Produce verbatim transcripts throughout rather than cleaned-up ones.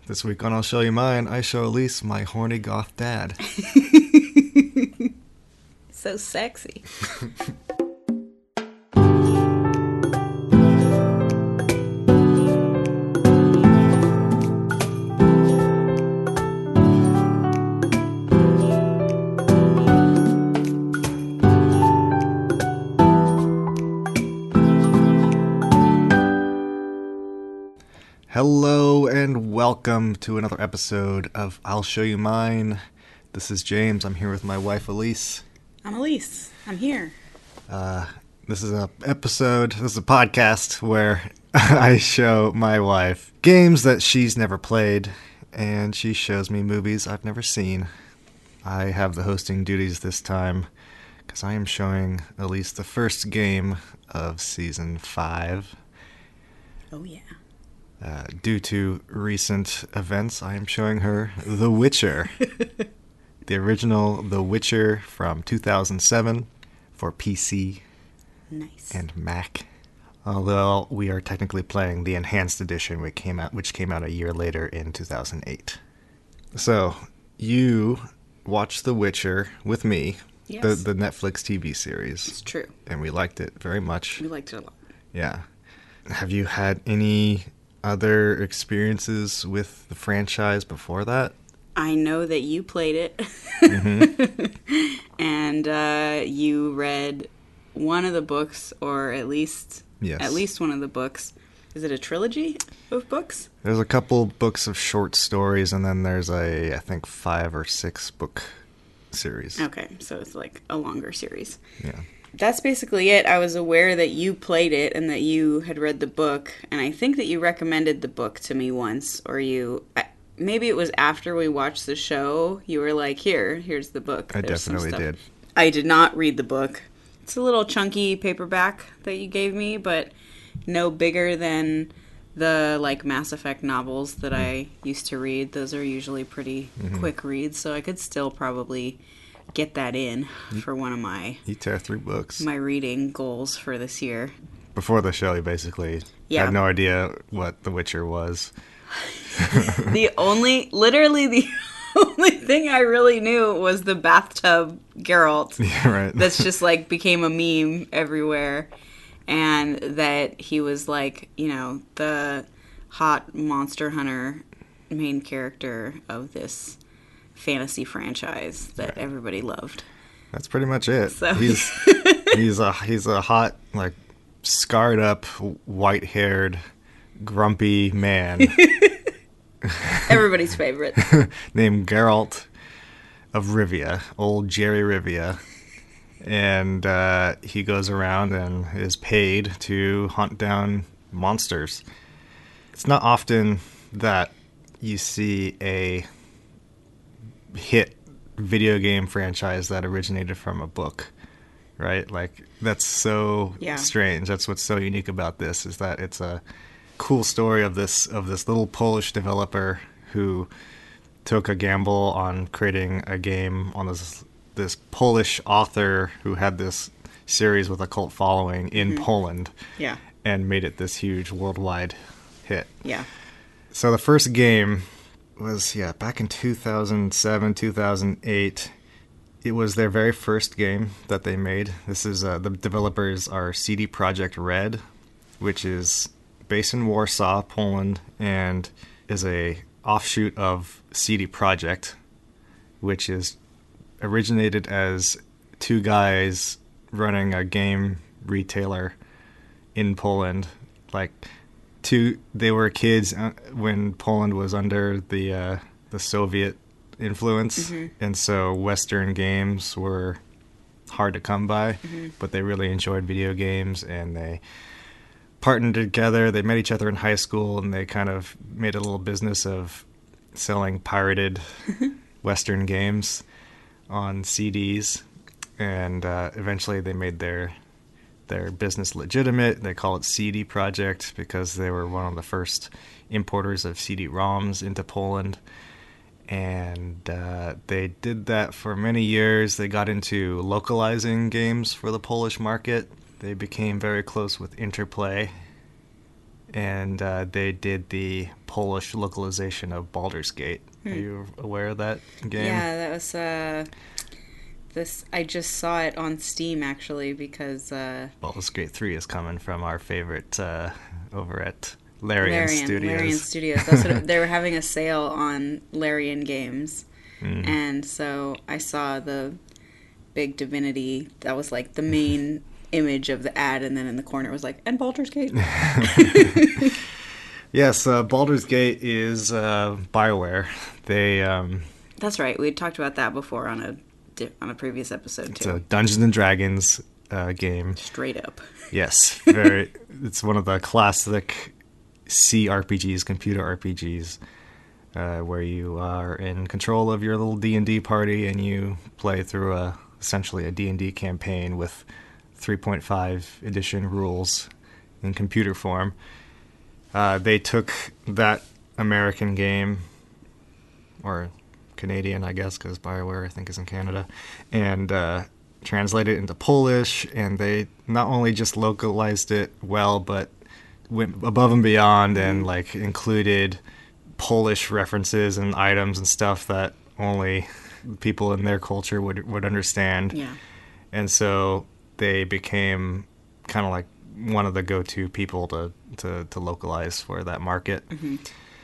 This week on I'll Show You Mine, I show Elise my horny goth dad. So sexy. Hello and welcome to another episode of I'll Show You Mine. This is James. I'm here with my wife Elise. I'm Elise. I'm here. Uh, this is a episode, this is a podcast where I show my wife games that she's never played, and she shows me movies I've never seen. I have the hosting duties this time because I am showing Elise the first game of season five. Oh yeah. Uh, due to recent events, I am showing her The Witcher. The original The Witcher from two thousand seven for P C Nice. and Mac. Although we are technically playing the enhanced edition, which came out, which came out a year later in two thousand eight. So, you watched The Witcher with me, Yes. the, the Netflix T V series, It's true. and we liked it very much. We liked it a lot. Yeah. Have you had any other experiences with the franchise before that? I know that you played it. Mm-hmm. And uh, you read one of the books, or at least Yes. at least one of the books. Is it a trilogy of books? There's a couple books of short stories, and then there's a, I think, five or six book series. Okay, so it's like a longer series. Yeah. That's basically it. I was aware that you played it and that you had read the book, and I think that you recommended the book to me once, or you I, maybe it was after we watched the show. You were like, "Here, here's the book." I There's some definitely stuff." did. I did not read the book. It's a little chunky paperback that you gave me, but no bigger than the like Mass Effect novels that I used to read. Those are usually pretty Mm-hmm. quick reads, so I could still probably get that in for one of my You tear through books. my reading goals for this year. Before the show, you basically Yeah. had no idea what The Witcher was. The only, literally the only thing I really knew was the bathtub Geralt. Yeah, right. That's just like became a meme everywhere. And that he was like, you know, the hot monster hunter main character of this fantasy franchise that Right. everybody loved. That's pretty much it. So- He's he's a he's a hot, like, scarred up, white haired, grumpy man Everybody's favorite. named Geralt of Rivia, old Jerry Rivia. And uh, he goes around and is paid to hunt down monsters. It's not often that you see a hit video game franchise that originated from a book, right? Like, that's so Yeah. strange. That's what's so unique about this, is that it's a cool story of this of this little Polish developer who took a gamble on creating a game on this this Polish author who had this series with a cult following in Mm-hmm. Poland Yeah. and made it this huge worldwide hit. Yeah. So the first game was, yeah, back in two thousand seven, two thousand eight. It was their very first game that they made. This is, uh, the developers are C D Projekt Red, which is based in Warsaw, Poland, and is a offshoot of C D Projekt, which is originated as two guys running a game retailer in Poland. Like, two, they were kids uh, when Poland was under the uh, the Soviet influence, Mm-hmm. and so Western games were hard to come by, Mm-hmm. but they really enjoyed video games, and they partnered together. They met each other in high school, and they kind of made a little business of selling pirated Western games on C Ds, and uh, eventually they made their their business legitimate. They call it C D Projekt because they were one of the first importers of C D ROMs into Poland, and uh, they did that for many years. They got into localizing games for the Polish market. They became very close with Interplay, and uh, they did the Polish localization of Baldur's Gate. Hmm. Are you aware of that game? Yeah, that was uh, this. I just saw it on Steam actually because uh, Baldur's Gate three is coming from our favorite uh, over at Larian, Larian Studios. Larian Studios. That's what it, they were having a sale on Larian games, mm. and so I saw the big Divinity. That was like the main image of the ad, and then in the corner it was like, and Baldur's Gate. Yes, uh, Baldur's Gate is uh, BioWare. They. Um, That's right. We had talked about that before on a on a previous episode too. It's a Dungeons and Dragons uh, game. Straight up. Yes, very. It's one of the classic C R P Gs, computer R P Gs, uh, where you are in control of your little D and D party and you play through a essentially a D and D campaign with three point five edition rules in computer form. Uh, they took that American game, or Canadian, I guess, because BioWare, I think, is in Canada, and uh, translated it into Polish, and they not only just localized it well, but went above and beyond and, like, included Polish references and items and stuff that only people in their culture would, would understand. Yeah. And so they became kind of like one of the go-to people to, to, to localize for that market. Mm-hmm.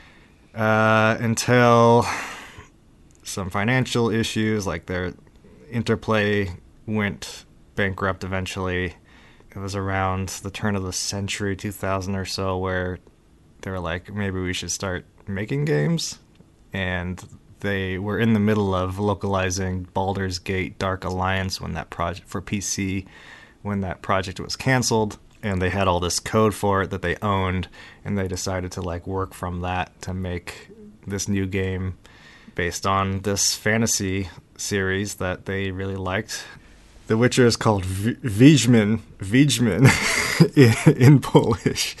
Uh, until some financial issues, like their Interplay went bankrupt eventually. It was around the turn of the century, two thousand or so, where they were like, maybe we should start making games. And they were in the middle of localizing Baldur's Gate Dark Alliance when that project for P C, when that project was canceled. And they had all this code for it that they owned, and they decided to like work from that to make this new game based on this fantasy series that they really liked. The Witcher is called v- Wiedźmin, Wiedźmin in, in Polish,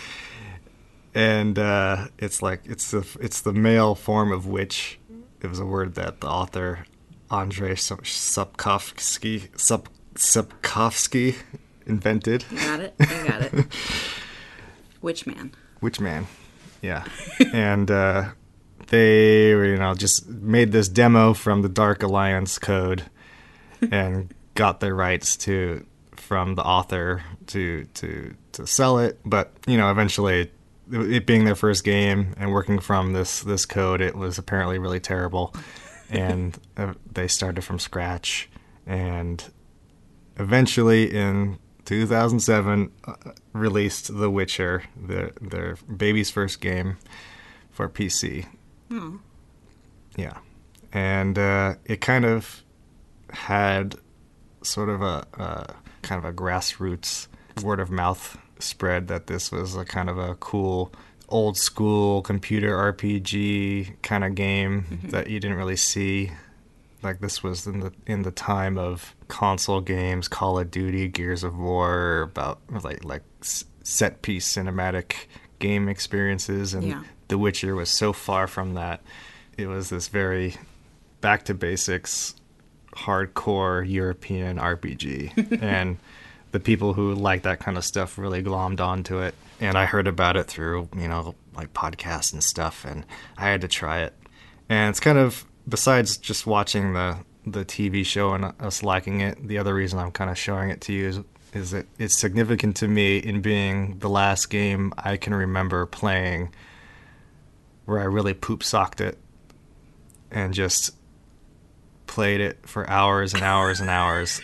and uh, it's like it's the it's the male form of witch. It was a word that the author Andrzej Sapkowski Sap, Sapkowski invented. You got it. You got it. Witchman. Witchman, yeah, and uh, they you know just made this demo from the Dark Alliance code and got their rights to from the author to to to sell it, but you know eventually it being their first game and working from this this code, it was apparently really terrible, and uh, they started from scratch, and eventually in two thousand seven uh, released The Witcher, their their baby's first game for P C. Hmm. Yeah, and uh, it kind of had sort of a, a kind of a grassroots word of mouth spread that this was a kind of a cool old school computer R P G kind of game mm-hmm. that you didn't really see. Like this was in the in the time of console games, Call of Duty, Gears of War, about like like set piece cinematic game experiences, and yeah. The Witcher was so far from that. It was this very back to basics, hardcore European R P G, and the people who like that kind of stuff really glommed onto it. And I heard about it through you know like podcasts and stuff, and I had to try it. And it's kind of, besides just watching the the T V show and us liking it, the other reason I'm kind of showing it to you is, is that it's significant to me in being the last game I can remember playing where I really poop socked it and just played it for hours and hours and hours.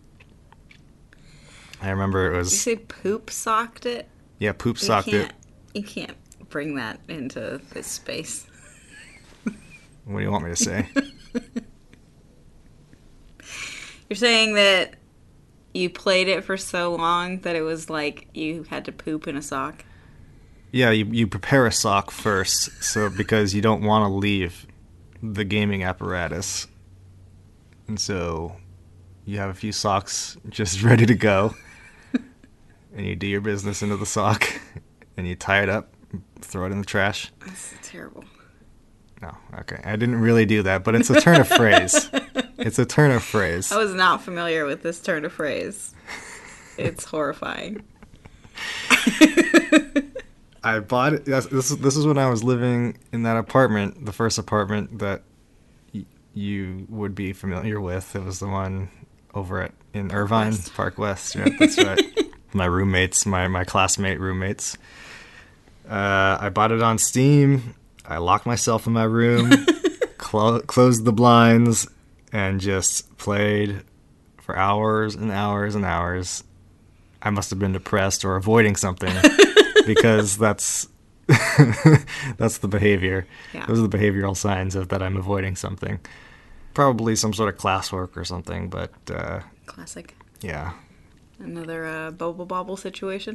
I remember it was... You say poop socked it? Yeah, poop socked it. You can't bring that into this space. What do you want me to say? You're saying that you played it for so long that it was like you had to poop in a sock? Yeah, you, you prepare a sock first, so because you don't want to leave the gaming apparatus. And so you have a few socks just ready to go. And you do your business into the sock. And you tie it up, throw it in the trash. That's terrible. No, okay. I didn't really do that, but it's a turn of phrase. It's a turn of phrase. I was not familiar with this turn of phrase. It's horrifying. I bought it. This this this is when I was living in that apartment, the first apartment that y- you would be familiar with. It was the one over at in Irvine, West. Park West. Yeah, that's right. My roommates, my my classmate roommates. Uh, I bought it on Steam. I locked myself in my room, clo- closed the blinds, and just played for hours and hours and hours. I must have been depressed or avoiding something. Because that's that's the behavior. Yeah. Those are the behavioral signs of that I'm avoiding something. Probably some sort of classwork or something, but uh, Classic. yeah. Another uh, bubble bobble situation.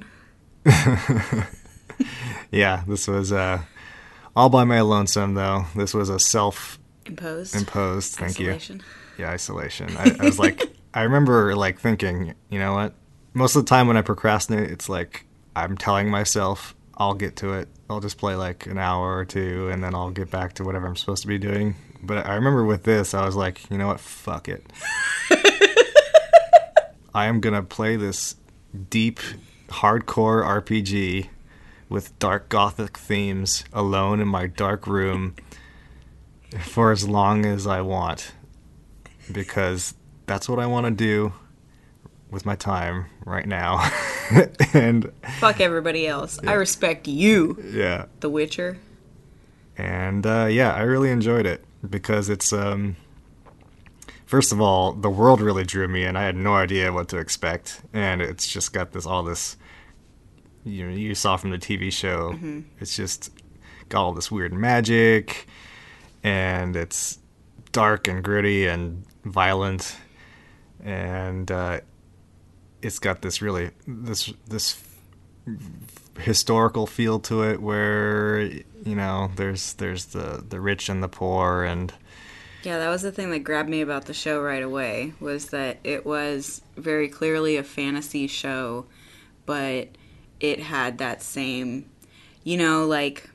Yeah, this was uh, all by my lonesome, though. This was a self-imposed, Imposed. thank Isolation. you. Yeah, isolation. I, I was like, I remember like thinking, you know what? Most of the time when I procrastinate, it's like, I'm telling myself I'll get to it. I'll just play like an hour or two and then I'll get back to whatever I'm supposed to be doing. But I remember with this, I was like, you know what? Fuck it. I am going to play this deep, hardcore R P G with dark gothic themes alone in my dark room for as long as I want. Because that's what I want to do with my time right now. And Fuck everybody else. I respect you, yeah. The Witcher. And uh, yeah, I really enjoyed it because it's um first of all, the world really drew me and I had no idea what to expect. And it's just got this all this you know, you saw from the T V show. Mm-hmm. It's just got all this weird magic and it's dark and gritty and violent and uh it's got this really this this historical feel to it where you know there's there's the the rich and the poor and yeah, that was the thing that grabbed me about the show right away, was that it was very clearly a fantasy show, but it had that same, you know, like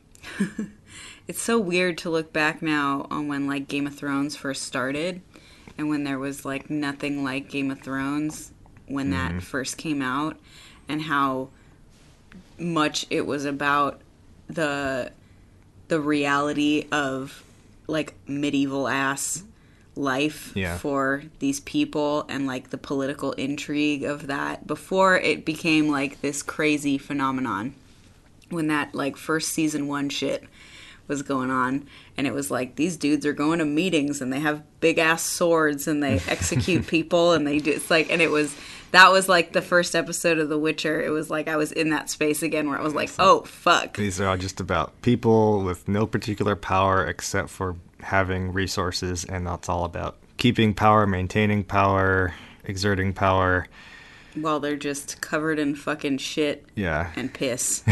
it's so weird to look back now on when like Game of Thrones first started and when there was like nothing like Game of Thrones when mm-hmm. that first came out, and how much it was about the the reality of like medieval ass life yeah. for these people and like the political intrigue of that before it became like this crazy phenomenon when that like first season one shit was going on, and it was like these dudes are going to meetings and they have big ass swords and they execute people and they do it's like and it was that was like the first episode of The Witcher. It was like I was in that space again where I was like, oh fuck, these are all just about people with no particular power except for having resources, and that's all about keeping power, maintaining power, exerting power. Well, they're just covered in fucking shit yeah. and piss.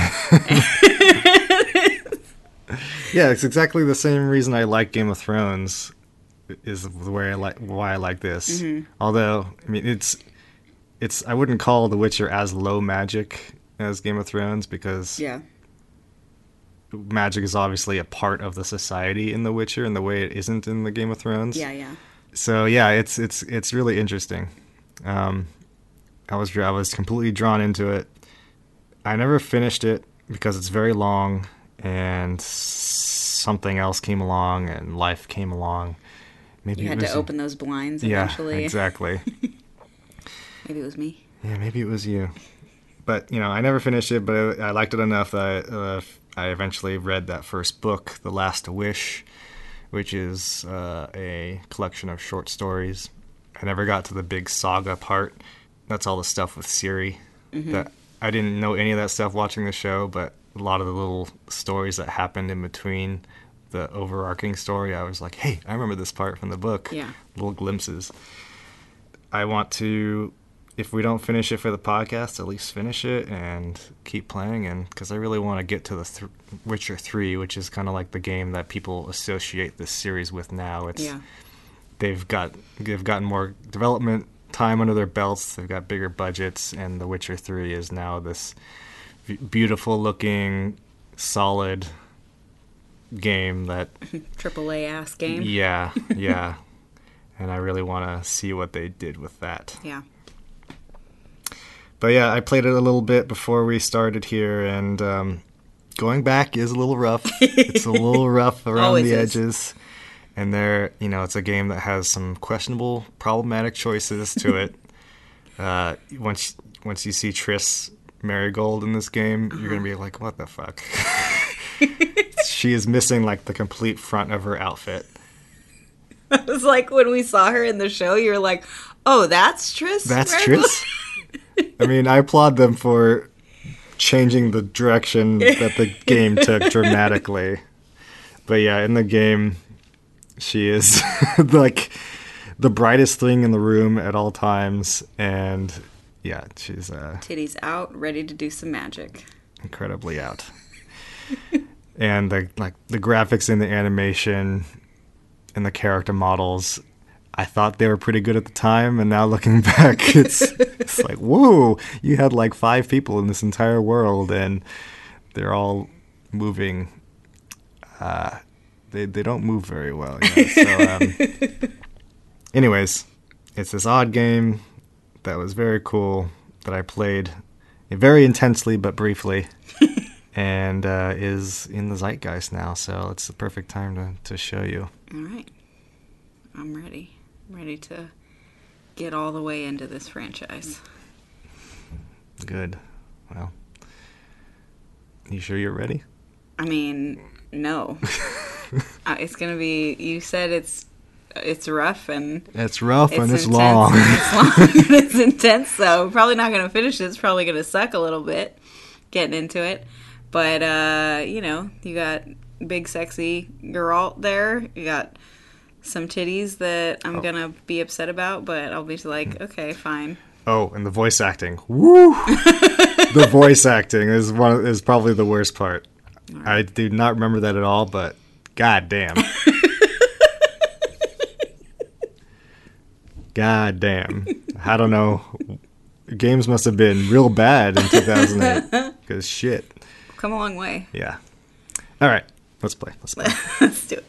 Yeah, it's exactly the same reason I like Game of Thrones is the way I like why I like this. Mm-hmm. Although, I mean, it's it's I wouldn't call The Witcher as low magic as Game of Thrones because yeah. magic is obviously a part of the society in The Witcher in the way it isn't in the Game of Thrones. Yeah, yeah. So yeah, it's it's it's really interesting. Um, I was I was completely drawn into it. I never finished it because it's very long. And something else came along, and life came along. Maybe you had it was, to open those blinds yeah, eventually. Exactly. Maybe it was me. Yeah, maybe it was you. But you know, I never finished it, but I liked it enough that I, uh, I eventually read that first book, The Last Wish, which is uh, a collection of short stories. I never got to the big saga part. That's all the stuff with Ciri. Mm-hmm. That I didn't know any of that stuff watching the show, but a lot of the little stories that happened in between the overarching story, I was like, hey, I remember this part from the book. Yeah. Little glimpses. I want to, if we don't finish it for the podcast, at least finish it and keep playing. And because I really want to get to the th- Witcher three, which is kind of like the game that people associate this series with now. It's yeah. They've got they've gotten more development time under their belts. They've got bigger budgets, and The Witcher three is now this beautiful looking, solid game that triple A ass game. Yeah, yeah. And I really want to see what they did with that. Yeah. But yeah, I played it a little bit before we started here, and um, going back is a little rough. It's a little rough around Always the is. edges. And there, you know, it's a game that has some questionable, problematic choices to it. uh, once once you see Triss Marigold in this game, uh-huh. you're gonna be like, "What the fuck?" She is missing like the complete front of her outfit. It was like when we saw her in the show, you were like, "Oh, that's Triss." That's Marigold? Triss. I mean, I applaud them for changing the direction that the game took dramatically. But yeah, in the game, she is like the brightest thing in the room at all times, and yeah, she's uh, titties out, ready to do some magic. Incredibly out. And the like the graphics and the animation and the character models, I thought they were pretty good at the time, and now looking back, it's it's like, whoa, you had like five people in this entire world, and they're all moving. Uh, they they don't move very well. Yeah. So, um, anyways, it's this odd game that was very cool that I played very intensely but briefly, and uh, is in the zeitgeist now. So it's the perfect time to to show you. All right, I'm ready. Ready to get all the way into this franchise. Good. Well, you sure you're ready? I mean, no. uh, it's gonna be. You said it's it's rough and it's rough it's and it's intense long. And it's long and it's intense. So we're probably not gonna finish it. It's probably gonna suck a little bit getting into it. But uh, you know, you got big sexy Geralt there. You got some titties that I'm oh. gonna be upset about, but I'll be like, okay, fine. Oh, and the voice acting. Woo! The voice acting is one is probably the worst part. Right. I do not remember that at all, but god damn. God damn. I don't know. Games must have been real bad in two thousand eight. Because shit. Come a long way. Yeah. All right. Let's play. Let's play. Let's do it.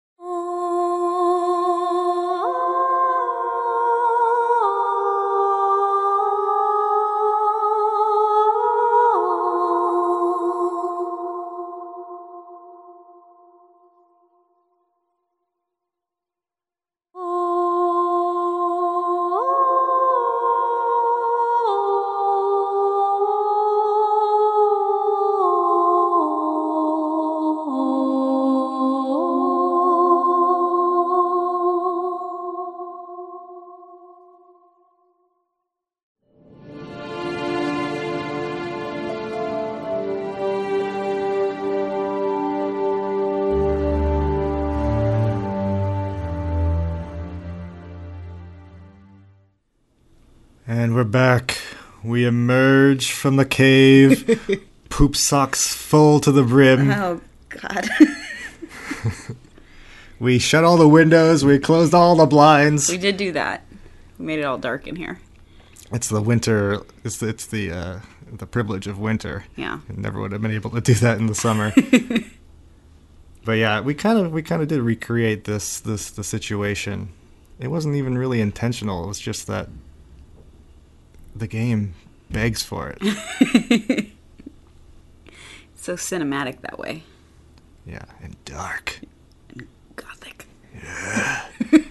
And we're back. We emerge from the cave, poop socks full to the brim. Oh, God. We shut all the windows. We closed all the blinds. We did do that. We made it all dark in here. It's the winter. It's the, it's the, uh, the privilege of winter. Yeah. I never would have been able to do that in the summer. But yeah, we kind of we kind of did recreate this this the situation. It wasn't even really intentional. It was just that the game begs for it. It's so cinematic that way. Yeah, and dark. And gothic. Yeah.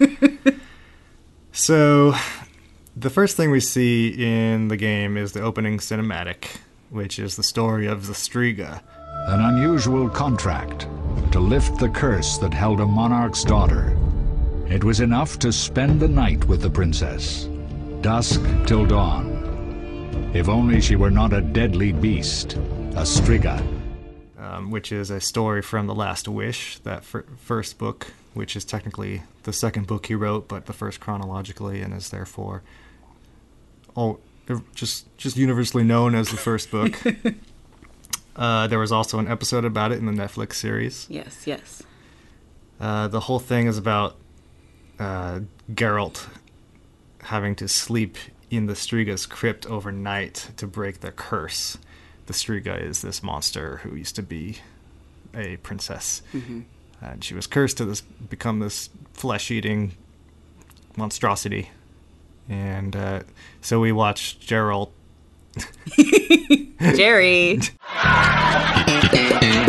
So, the first thing we see in the game is the opening cinematic, which is the story of the Striga. An unusual contract to lift the curse that held a monarch's daughter. It was enough to spend the night with the princess, dusk till dawn. If only she were not a deadly beast, a Striga. Um, which is a story from The Last Wish, that fir- first book, which is technically the second book he wrote, but the first chronologically, and is therefore all just just universally known as the first book. uh, there was also an episode about it in the Netflix series. Yes, yes. Uh, the whole thing is about uh, Geralt having to sleep in the Striga's crypt overnight to break their curse. The Striga is this monster who used to be a princess. Mm-hmm. And she was cursed to this become this flesh-eating monstrosity. And uh, so we watched Geralt. Jerry.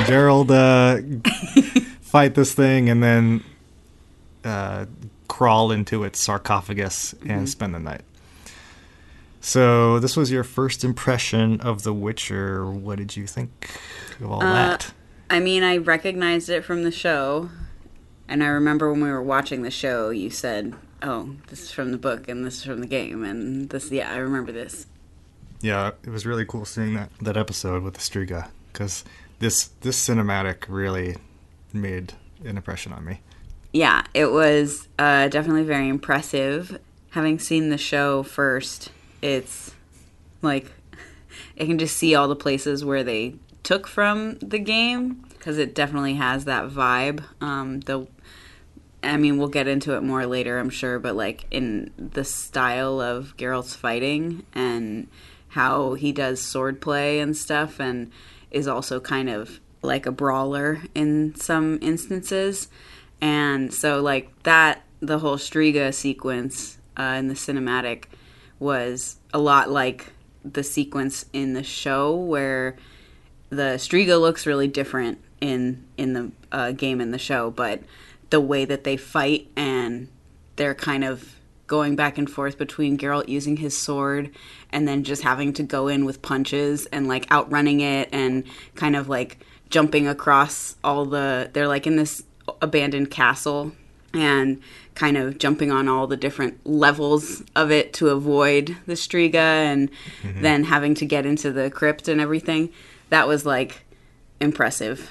Gerald uh, fight this thing and then uh, crawl into its sarcophagus and mm-hmm. spend the night. So this was your first impression of The Witcher. What did you think of all uh, that? I mean, I recognized it from the show. And I remember when we were watching the show, you said, oh, this is from the book and this is from the game. And this, yeah, I remember this. Yeah, it was really cool seeing that, that episode with the Striga. Because this, this cinematic really made an impression on me. Yeah, it was uh, definitely very impressive. Having seen the show first, it's like, I can just see all the places where they took from the game. Because it definitely has that vibe. Um, the I mean, we'll get into it more later, I'm sure, but like in the style of Geralt's fighting and how he does swordplay and stuff, and is also kind of like a brawler in some instances. And so like that, the whole Striga sequence uh, in the cinematic was a lot like the sequence in the show where the Striga looks really different in in the uh, game and the show, but the way that they fight and they're kind of going back and forth between Geralt using his sword and then just having to go in with punches and like outrunning it and kind of like jumping across all the, they're like in this abandoned castle and kind of jumping on all the different levels of it to avoid the Striga and mm-hmm. then having to get into the crypt and everything. That was like impressive.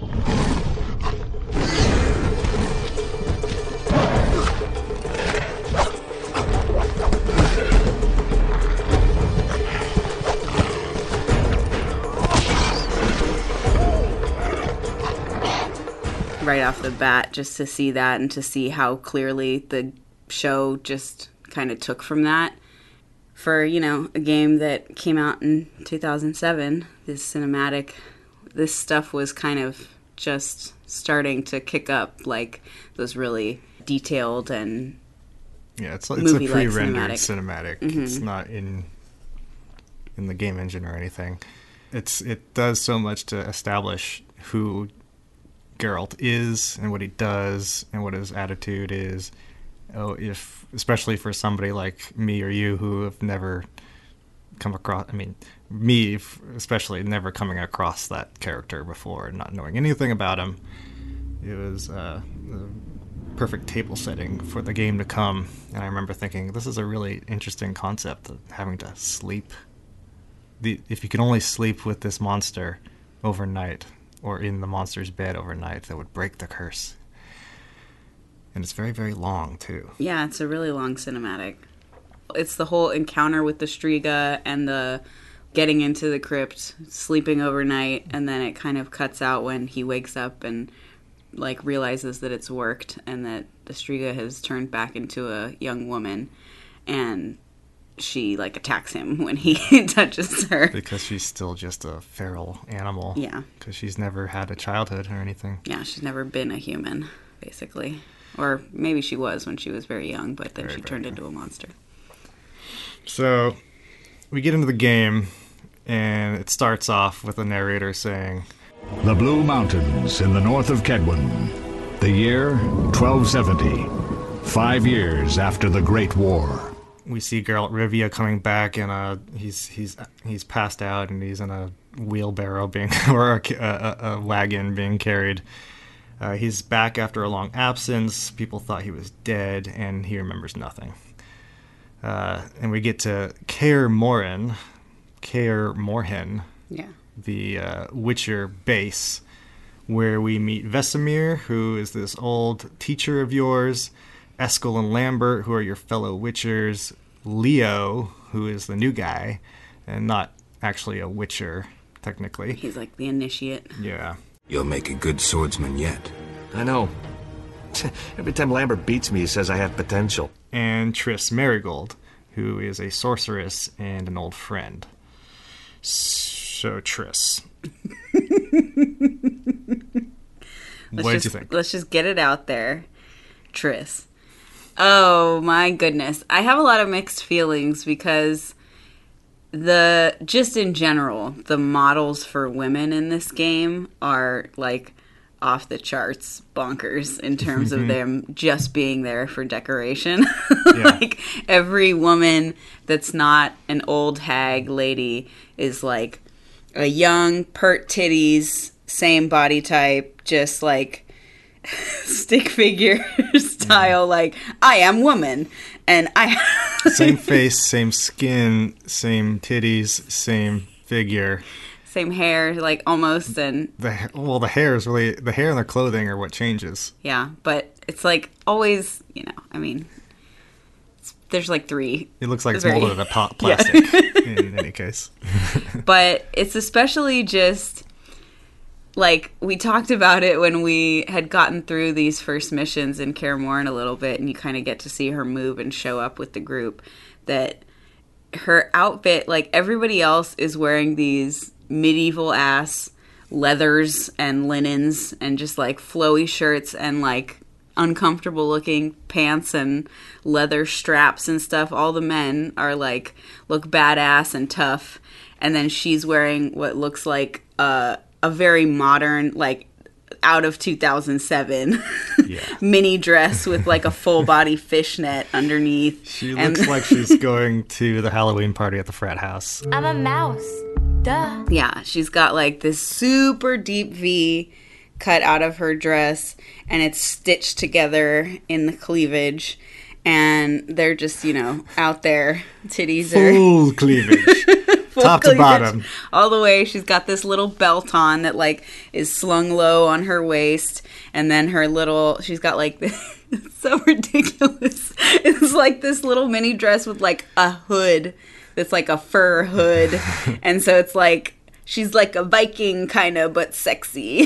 Right off the bat, just to see that and to see how clearly the show just kind of took from that. For, you know, a game that came out in two thousand seven, this cinematic, this stuff was kind of just starting to kick up, like those really detailed and yeah, it's it's a pre-rendered cinematic. cinematic. Mm-hmm. It's not in in the game engine or anything. It's it does so much to establish who Geralt is and what he does and what his attitude is. Oh, if especially for somebody like me or you who have never come across, I mean, me especially, never coming across that character before and not knowing anything about him, it was uh, the perfect table setting for the game to come. And I remember thinking, this is a really interesting concept, of having to sleep. The, if you could only sleep with this monster overnight, or in the monster's bed overnight, that would break the curse. And it's very, very long, too. Yeah, it's a really long cinematic. It's the whole encounter with the Striga and the getting into the crypt, sleeping overnight, and then it kind of cuts out when he wakes up and like realizes that it's worked and that the Striga has turned back into a young woman, and she like attacks him when he touches her. Because she's still just a feral animal. Yeah. Because she's never had a childhood or anything. Yeah, she's never been a human, basically. Or maybe she was when she was very young, but then very, she turned young. into a monster. So we get into the game, and it starts off with the narrator saying, "The Blue Mountains in the north of Kedwen. The year twelve seventy. Five years after the Great War." We see Geralt Rivia coming back, and uh, he's he's he's passed out, and he's in a wheelbarrow being or a, a, a wagon being carried. Uh, he's back after a long absence. People thought he was dead, and he remembers nothing. Uh, and we get to Kaer Morhen, Kaer Morhen, yeah, the uh, Witcher base, where we meet Vesemir, who is this old teacher of yours, Eskel and Lambert, who are your fellow Witchers, Leo, who is the new guy, and not actually a Witcher, technically. He's like the initiate. Yeah. You'll make a good swordsman yet. I know. Every time Lambert beats me, he says I have potential. And Triss Merigold, who is a sorceress and an old friend. So, Triss. What did you think? Let's just get it out there. Triss. Oh, my goodness. I have a lot of mixed feelings because the just in general, the models for women in this game are like off the charts bonkers in terms of them just being there for decoration. Yeah. Like every woman that's not an old hag lady is like a young pert titties, same body type, just like stick figure style, like I am woman and I Same face, same skin, same titties, same figure. same hair, like almost, and The ha- well, the hair is really the hair and the clothing are what changes. yeah, but it's like always, you know, I mean, it's, there's like three. It looks like it's Very- molded out of po- plastic. in any case, But it's especially just like we talked about it when we had gotten through these first missions in Kaer Morhen a little bit, and you kind of get to see her move and show up with the group. That her outfit, like everybody else, is wearing these medieval ass leathers and linens and just like flowy shirts and like uncomfortable looking pants and leather straps and stuff. All the men are like look badass and tough, and then she's wearing what looks like uh, a very modern, like out of two thousand seven yeah. mini dress with like a full body fishnet underneath. She And- looks like she's going to the Halloween party at the frat house. I'm a mouse. Duh. Yeah, she's got like this super deep V cut out of her dress, and it's stitched together in the cleavage, and they're just, you know, out there. Titties are Full cleavage, full top to cleavage bottom. all the way. She's got this little belt on that like is slung low on her waist, and then her little, she's got like this, it's so ridiculous. It's like this little mini dress with like a hood that's like a fur hood, and so it's like she's like a Viking kind of, but sexy.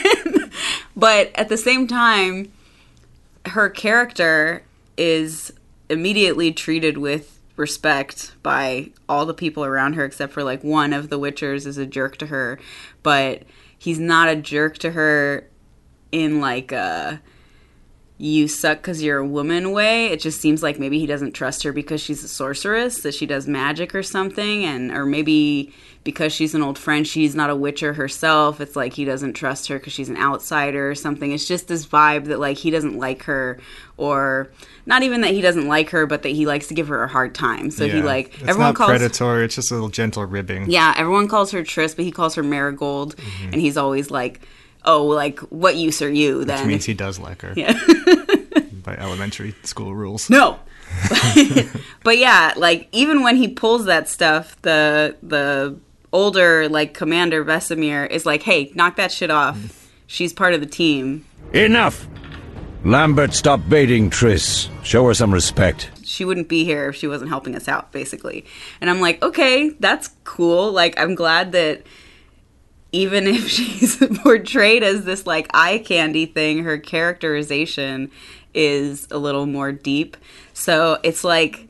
But at the same time, her character is immediately treated with respect by all the people around her, except for like one of the Witchers is a jerk to her, but he's not a jerk to her in like a you suck because you're a woman way. It just seems like maybe he doesn't trust her because she's a sorceress, that she does magic or something, and or maybe because she's an old friend, she's not a witcher herself. It's like he doesn't trust her because she's an outsider or something. It's just this vibe that like he doesn't like her, or not even that he doesn't like her, but that he likes to give her a hard time. So he Yeah. like it's everyone not calls predatory. It's just a little gentle ribbing. yeah, everyone calls her Triss, but he calls her Marigold, and he's always like, oh, like what use are you then? Which means he does like her. Yeah. By elementary school rules. No. But yeah, like even when he pulls that stuff, the the older like Commander Vesemir is like, "Hey, knock that shit off. She's part of the team. Enough! Lambert, stop baiting Triss. Show her some respect. She wouldn't be here if she wasn't helping us out, basically." And I'm like, "Okay, that's cool. Like I'm glad that even if she's portrayed as this like eye candy thing, her characterization is a little more deep." So it's like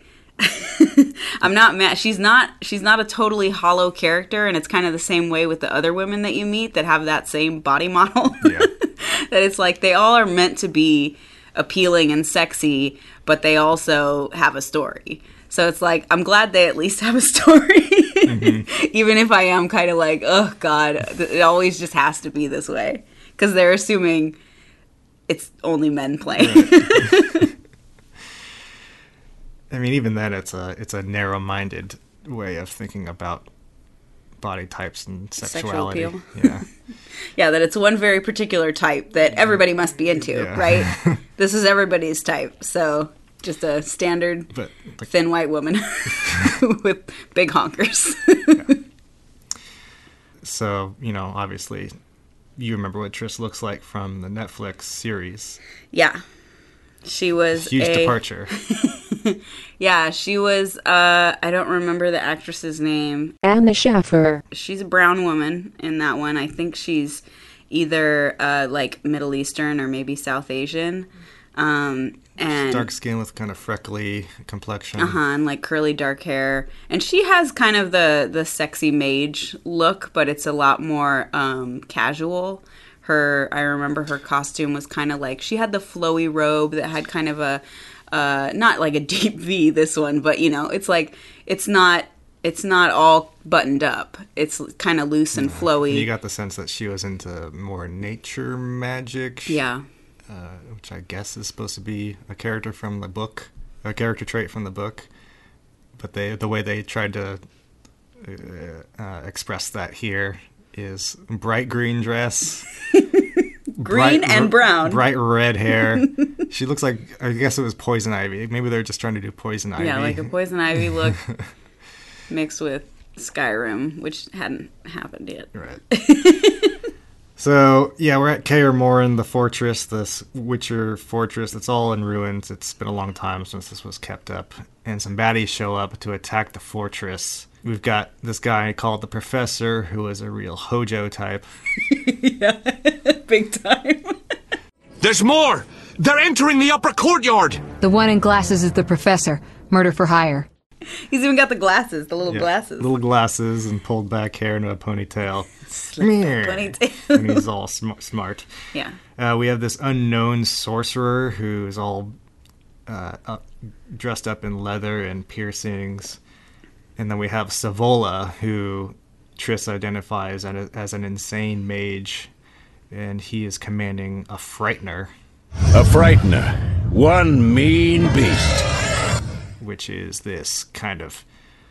I'm not mad. She's not she's not a totally hollow character, and it's kind of the same way with the other women that you meet that have that same body model. Yeah. That it's like they all are meant to be appealing and sexy, but they also have a story. So it's like I'm glad they at least have a story. Mm-hmm. Even if I am kind of like, oh God, it always just has to be this way. Because they're assuming it's only men playing. Right. I mean, even then, it's a it's a narrow-minded way of thinking about body types and Sexual sexuality. appeal. Yeah. Yeah, that it's one very particular type that everybody must be into, Yeah. right? This is everybody's type. So just a standard But like, thin white woman with big honkers. so, you know, obviously, you remember what Triss looks like from the Netflix series. Yeah. She was Huge a, departure. Yeah, she was, uh, I don't remember the actress's name. Anna Schaffer. She's a brown woman in that one. I think she's either, uh, like, Middle Eastern or maybe South Asian. Um, and Dark skin with kind of freckly complexion. Uh-huh, and like curly dark hair. And she has kind of the, the sexy mage look, but it's a lot more um, casual. Her, I remember her costume was kind of like, she had the flowy robe that had kind of a, uh, not like a deep V, this one, but you know, it's like, it's not, it's not all buttoned up. It's kind of loose and flowy. You got the sense that she was into more nature magic. Yeah. Uh, which I guess is supposed to be a character from the book, a character trait from the book. But they, the way they tried to uh, uh, express that here is bright green dress. Green bright, and brown. Bright red hair. She looks like, I guess it was poison ivy. Maybe they're just trying to do poison ivy. Yeah, like a poison ivy look mixed with Skyrim, which hadn't happened yet. Right. So, yeah, we're at Kaer Morhen, the fortress, this Witcher fortress. It's all in ruins. It's been a long time since this was kept up. And some baddies show up to attack the fortress. We've got this guy called the Professor, who is a real Hojo type. Yeah, big time. There's more! They're entering the upper courtyard! The one in glasses is the Professor. Murder for hire. He's even got the glasses, the little Yeah, glasses. Little glasses and pulled back hair into a ponytail. Ponytail. And he's all sm- smart. Yeah. Uh, we have this unknown sorcerer who's all uh, uh, dressed up in leather and piercings. And then we have Savola, who Triss identifies as, as an insane mage. And he is commanding a Frightener. A Frightener. One mean beast. Which is this kind of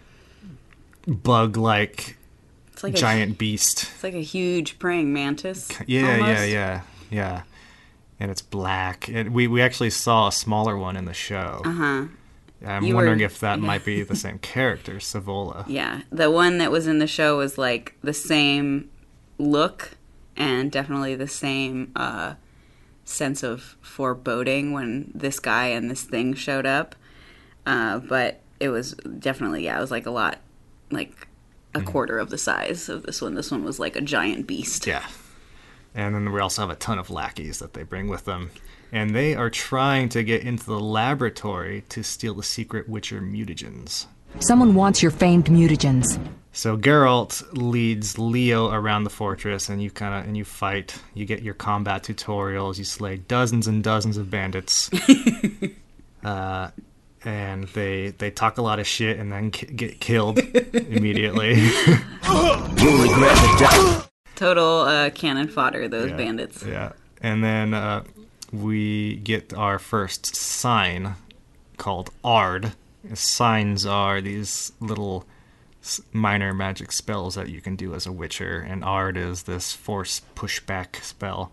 bug-like It's like giant a, beast. It's like a huge praying mantis. Yeah, almost. yeah, yeah, yeah. And it's black. And we, we actually saw a smaller one in the show. Uh-huh. I'm You wondering were- if that yeah. might be the same character, Savola. Yeah, the one that was in the show was like the same look and definitely the same uh, sense of foreboding when this guy and this thing showed up. Uh, but it was definitely, yeah, it was like a lot, like a Mm-hmm. quarter of the size of this one. This one was like a giant beast. Yeah. And then we also have a ton of lackeys that they bring with them. And they are trying to get into the laboratory to steal the secret Witcher mutagens. Someone wants your famed mutagens. So Geralt leads Leo around the fortress, and you kind of and you fight. You get your combat tutorials. You slay dozens and dozens of bandits, uh, and they they talk a lot of shit and then ki- get killed immediately. You'll regret the death. Total uh, cannon fodder, those Yeah, bandits. Yeah, and then uh, we get our first sign called Ard. Signs are these little minor magic spells that you can do as a Witcher, and Ard is this force pushback spell.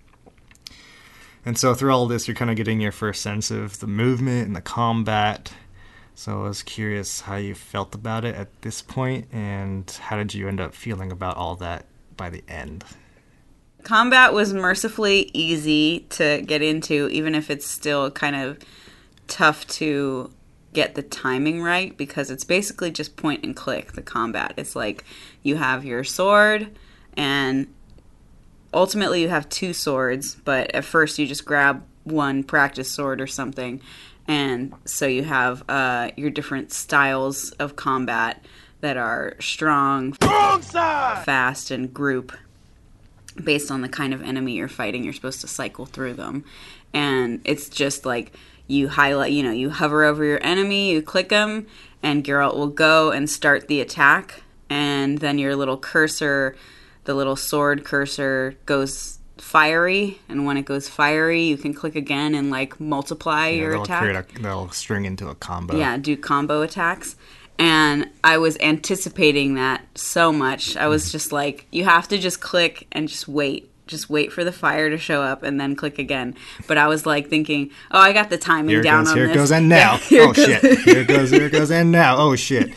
And so through all this, you're kind of getting your first sense of the movement and the combat. So I was curious how you felt about it at this point, and how did you end up feeling about all that by the end? Combat was mercifully easy to get into, even if it's still kind of tough to get the timing right, because it's basically just point and click, the combat. It's like you have your sword, and ultimately you have two swords, but at first you just grab one practice sword or something, and so you have uh, your different styles of combat that are strong, fast, and group. Based on the kind of enemy you're fighting, you're supposed to cycle through them. And it's just like you highlight, you know, you hover over your enemy, you click them, and Geralt will go and start the attack. And then your little cursor, the little sword cursor, goes fiery. And when it goes fiery, you can click again and like multiply Yeah, your they'll attack. create a, they'll string into a combo. Yeah, do combo attacks. And I was anticipating that so much. I was just like, you have to just click and just wait. Just wait for the fire to show up and then click again. But I was like thinking, oh, I got the timing Here it down goes, on here this. it goes, and now. Yeah, here Oh, it goes. shit. Here it goes, here it goes, and now. Oh, shit.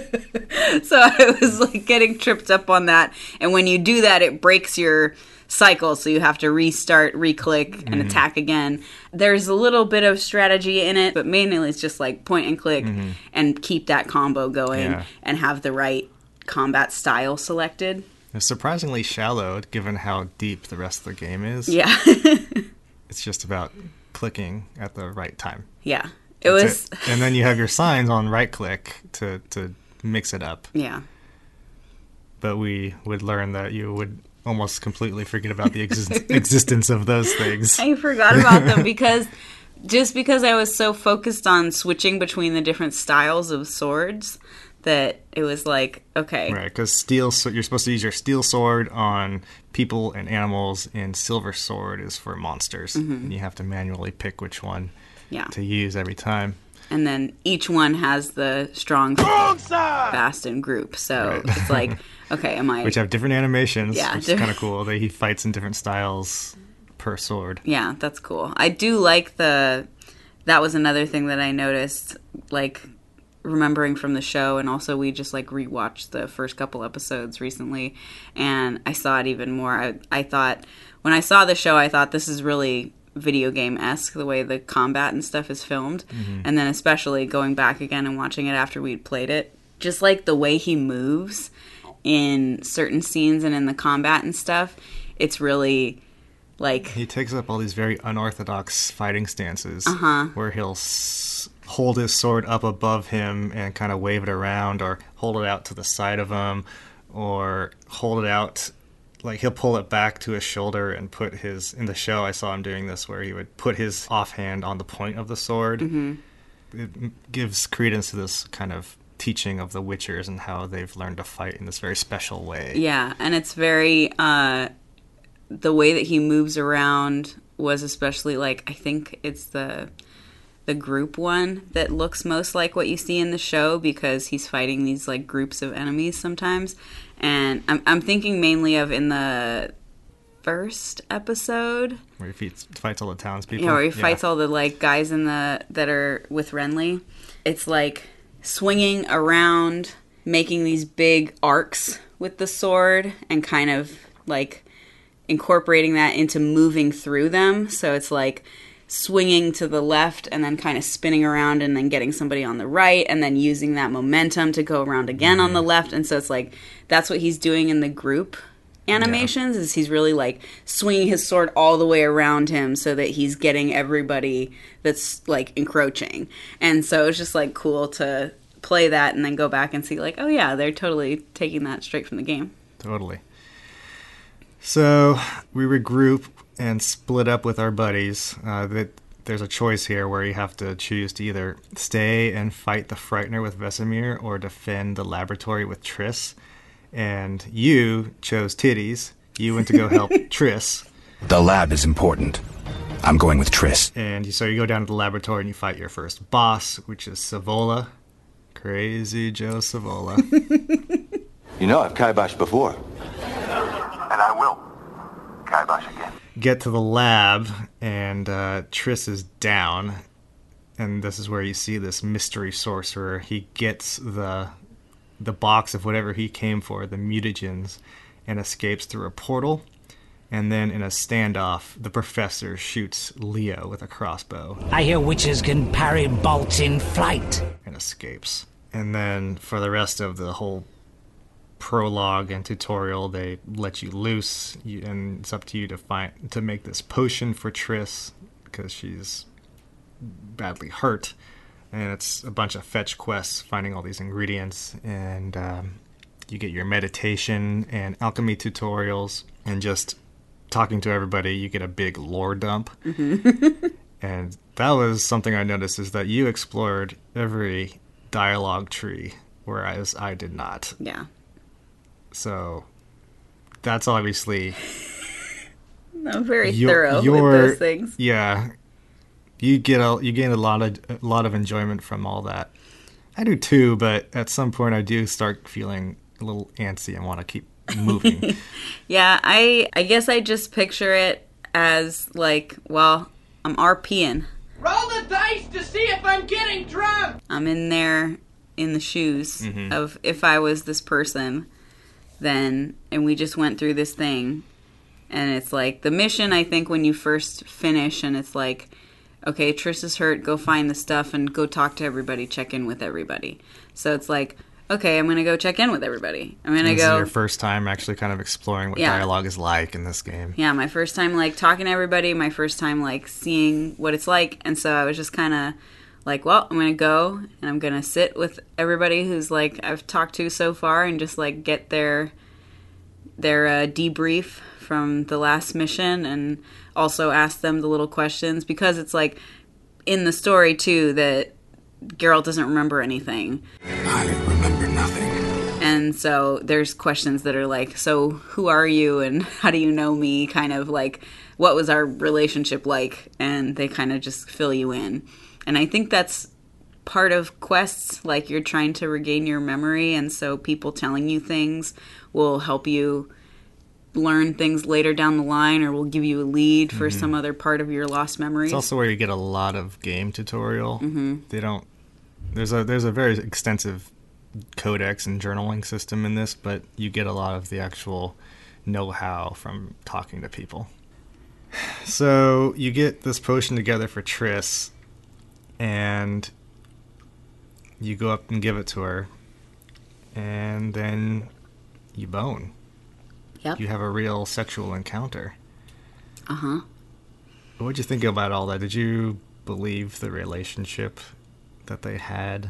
So I was like getting tripped up on that. And when you do that, it breaks your cycle. So you have to restart, re-click, and Mm-hmm. attack again. There's a little bit of strategy in it, but mainly it's just like point and click and keep that combo going Mm-hmm. Yeah. and have the right combat style selected. It's surprisingly shallow, given how deep the rest of the game is. Yeah. It's just about clicking at the right time. Yeah. It That's was, it. And then you have your signs on right click to, to mix it up. yeah. But we would learn that you would almost completely forget about the exist- existence of those things. I forgot about them because just because I was so focused on switching between the different styles of swords that it was like, okay. Right, because steel, so you're supposed to use your steel sword on people and animals, and silver sword is for monsters. Mm-hmm. And you have to manually pick which one yeah. to use every time. And then each one has the strong, fast, and group. So right. it's like, okay, am I... Which have different animations, yeah, which is kind of cool. They, he fights in different styles per sword. Yeah, that's cool. I do like the... That was another thing that I noticed, like... remembering from the show, and also we just like rewatched the first couple episodes recently, and I saw it even more. I, I thought when I saw the show, I thought this is really video game-esque, the way the combat and stuff is filmed. Mm-hmm. And then especially going back again and watching it after we'd played it, just like the way he moves in certain scenes and in the combat and stuff, it's really like... He takes up all these very unorthodox fighting stances, uh-huh. where he'll s- hold his sword up above him and kind of wave it around, or hold it out to the side of him, or hold it out, like he'll pull it back to his shoulder and put his, in the show I saw him doing this, where he would put his offhand on the point of the sword. Mm-hmm. It gives credence to this kind of teaching of the Witchers and how they've learned to fight in this very special way. Yeah, and it's very, uh, the way that he moves around was especially like, I think it's the... the group one that looks most like what you see in the show, because he's fighting these like groups of enemies sometimes. And I'm I'm thinking mainly of in the first episode where he fights, fights all the townspeople. Yeah, where he yeah. fights all the like guys in the that are with Renly. It's like swinging around, making these big arcs with the sword, and kind of like incorporating that into moving through them. So it's like swinging to the left and then kind of spinning around and then getting somebody on the right, and then using that momentum to go around again mm-hmm. on the left. And so it's like, that's what he's doing in the group animations, yeah. is he's really like swinging his sword all the way around him so that he's getting everybody that's like encroaching. And so it's just like cool to play that and then go back and see like, oh yeah, they're totally taking that straight from the game. Totally. So we regroup and split up with our buddies. Uh, that there's a choice here where you have to choose to either stay and fight the Frightener with Vesemir, or defend the laboratory with Triss. And you chose titties. You went to go help Triss. The lab is important. I'm going with Triss. And you, so you go down to the laboratory and you fight your first boss, which is Savola. Crazy Joe Savola. You know, I've kiboshed before. And I will kibosh again. Get to the lab, and uh, Triss is down. And this is where you see this mystery sorcerer. He gets the the box of whatever he came for, the mutagens, and escapes through a portal. And then in a standoff, the professor shoots Leo with a crossbow. I hear witches can parry bolts in flight. And escapes. And then for the rest of the whole prologue and tutorial, they let you loose, you, and it's up to you to find to make this potion for Triss, because she's badly hurt. And it's a bunch of fetch quests, finding all these ingredients, and um, you get your meditation and alchemy tutorials, and just talking to everybody, you get a big lore dump. Mm-hmm. And that was something I noticed, is that you explored every dialogue tree, whereas I did not. Yeah. So that's obviously... I'm very your, thorough your, with those things. Yeah. You get a, you gain a lot of a lot of enjoyment from all that. I do too, but at some point I do start feeling a little antsy and want to keep moving. Yeah, I I guess I just picture it as like, well, I'm RPing. Roll the dice to see if I'm getting drunk. I'm in there in the shoes mm-hmm. of if I was this person, then, and we just went through this thing, and it's like the mission. I think when you first finish, and it's like, okay, Triss is hurt, go find the stuff and go talk to everybody, check in with everybody. So it's like, okay, I'm going to go check in with everybody. I'm going to go... This is your first time actually kind of exploring what yeah. dialogue is like in this game. Yeah, my first time, like, talking to everybody, my first time, like, seeing what it's like. And so I was just kind of like, well, I'm going to go and I'm going to sit with everybody who's, like, I've talked to so far and just, like, get their, their uh, debrief from the last mission, and also ask them the little questions, because it's like in the story too that Geralt doesn't remember anything. I remember And so there's questions that are like, so who are you and how do you know me? Kind of like, what was our relationship like? And they kind of just fill you in. And I think that's part of quests, like you're trying to regain your memory. And so people telling you things will help you learn things later down the line, or will give you a lead for mm-hmm. some other part of your lost memories. It's also where you get a lot of game tutorial. Mm-hmm. They don't, there's a, there's a very extensive codex and journaling system in this, but you get a lot of the actual know-how from talking to people. So you get this potion together for Triss, and you go up and give it to her, and then you bone. Yep. You have a real sexual encounter. Uh-huh. What'd you think about all that? Did you believe the relationship that they had?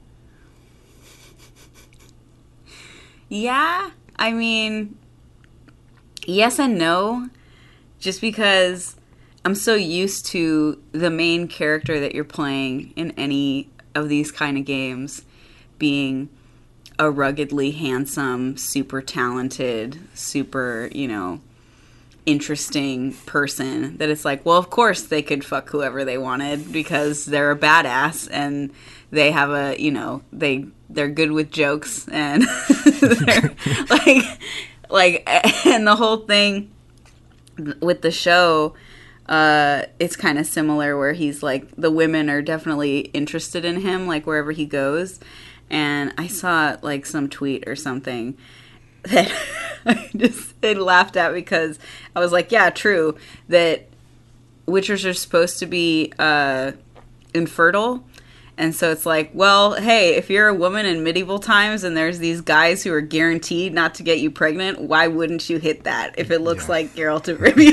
Yeah, I mean, yes and no, just because I'm so used to the main character that you're playing in any of these kind of games being a ruggedly handsome, super talented, super, you know, interesting person, that it's like, well, of course they could fuck whoever they wanted because they're a badass and they have a, you know, they they're good with jokes and they're like like and the whole thing with the show, uh it's kind of similar, where he's like, the women are definitely interested in him, like wherever he goes. And I saw like some tweet or something that I just it laughed at, because I was like, yeah, true, that Witchers are supposed to be uh, infertile. And so it's like, well, hey, if you're a woman in medieval times and there's these guys who are guaranteed not to get you pregnant, why wouldn't you hit that if it looks yeah. like Geralt of Rivia?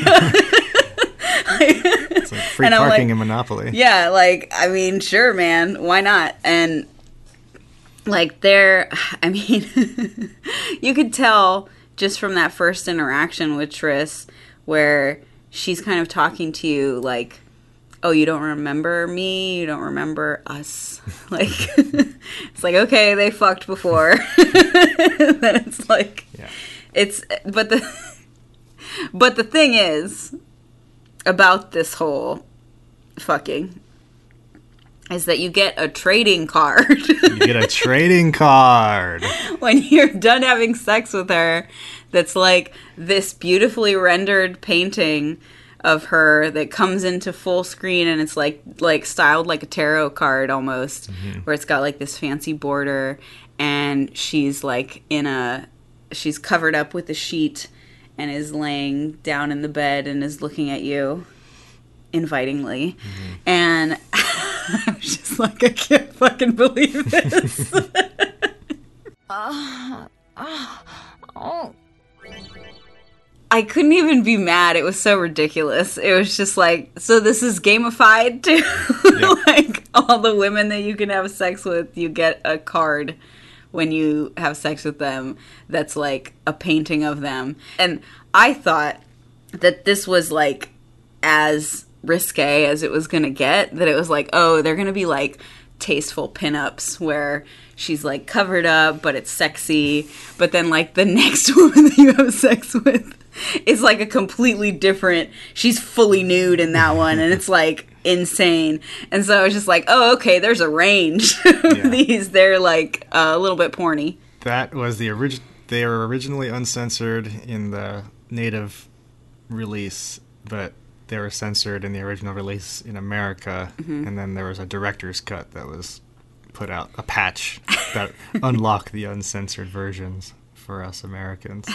It's like free parking like, in Monopoly. Yeah, like, I mean, sure, man, why not? And like, there, I mean, you could tell just from that first interaction with Triss, where she's kind of talking to you like, oh, you don't remember me? You don't remember us? Like, it's like, okay, they fucked before. Then it's like, yeah. it's, but the, but the thing is, about this whole fucking, is that you get a trading card. You get a trading card. When you're done having sex with her, that's like this beautifully rendered painting of her that comes into full screen, and it's like like styled like a tarot card almost, mm-hmm. where it's got like this fancy border, and she's like in a she's covered up with a sheet and is laying down in the bed and is looking at you invitingly. Mm-hmm. And I was just like, I can't fucking believe this. uh, uh, oh. I couldn't even be mad. It was so ridiculous. It was just like, so this is gamified too? Yep. Like, all the women that you can have sex with, you get a card when you have sex with them that's like a painting of them. And I thought that this was like as risque as it was going to get, that it was like, oh, they're going to be like tasteful pinups where she's like covered up, but it's sexy. But then like the next woman that you have sex with is like a completely different, she's fully nude in that one, and it's like insane. And so I was just like, oh, okay, there's a range of yeah. these. They're like uh, a little bit porny. That was the origin. They were originally uncensored in the native release, but they were censored in the original release in America, mm-hmm. and then there was a director's cut that was put out, a patch that unlocked the uncensored versions for us Americans.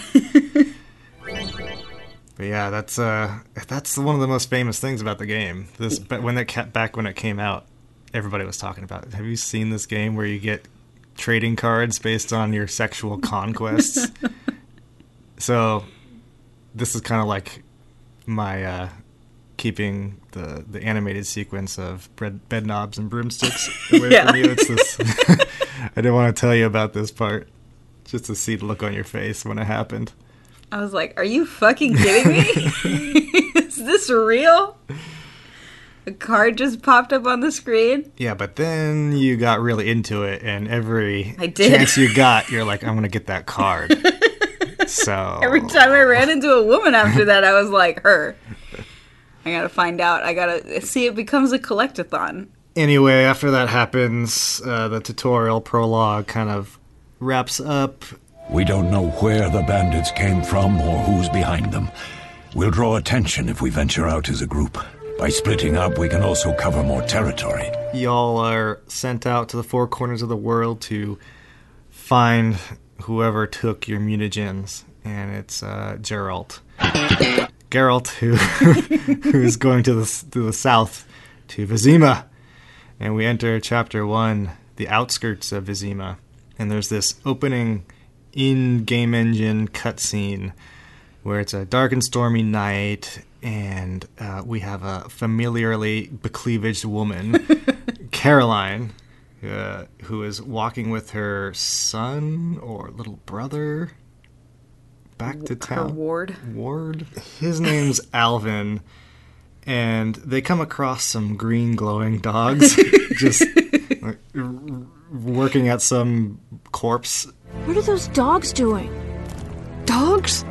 But yeah, that's uh, that's one of the most famous things about the game. This, but when it back when it came out, everybody was talking about it. Have you seen this game where you get trading cards based on your sexual conquests? So this is kind of like my uh, keeping the, the animated sequence of bread, bed knobs and broomsticks away yeah. from you. It's this. I didn't want to tell you about this part, just to see the look on your face when it happened. I was like, are you fucking kidding me? Is this real? A card just popped up on the screen? Yeah, but then you got really into it, and every I did. chance you got, you're like, I'm going to get that card. So every time I ran into a woman after that, I was like, her. I gotta find out. I gotta see it becomes a collectathon. Anyway, after that happens, uh, the tutorial prologue kind of wraps up. We don't know where the bandits came from or who's behind them. We'll draw attention if we venture out as a group. By splitting up, we can also cover more territory. Y'all are sent out to the four corners of the world to find whoever took your mutagens, and it's uh, Geralt. Geralt, who who is going to the to the south, to Vizima. And we enter chapter one, the outskirts of Vizima. And there's this opening in-game engine cutscene where it's a dark and stormy night, and uh, we have a familiarly becleavaged woman, Caroline, uh, who is walking with her son or little brother back to town. Her ward. Ward. His name's Alvin, and they come across some green glowing dogs just like, r- working at some corpse. What are those dogs doing? Dogs?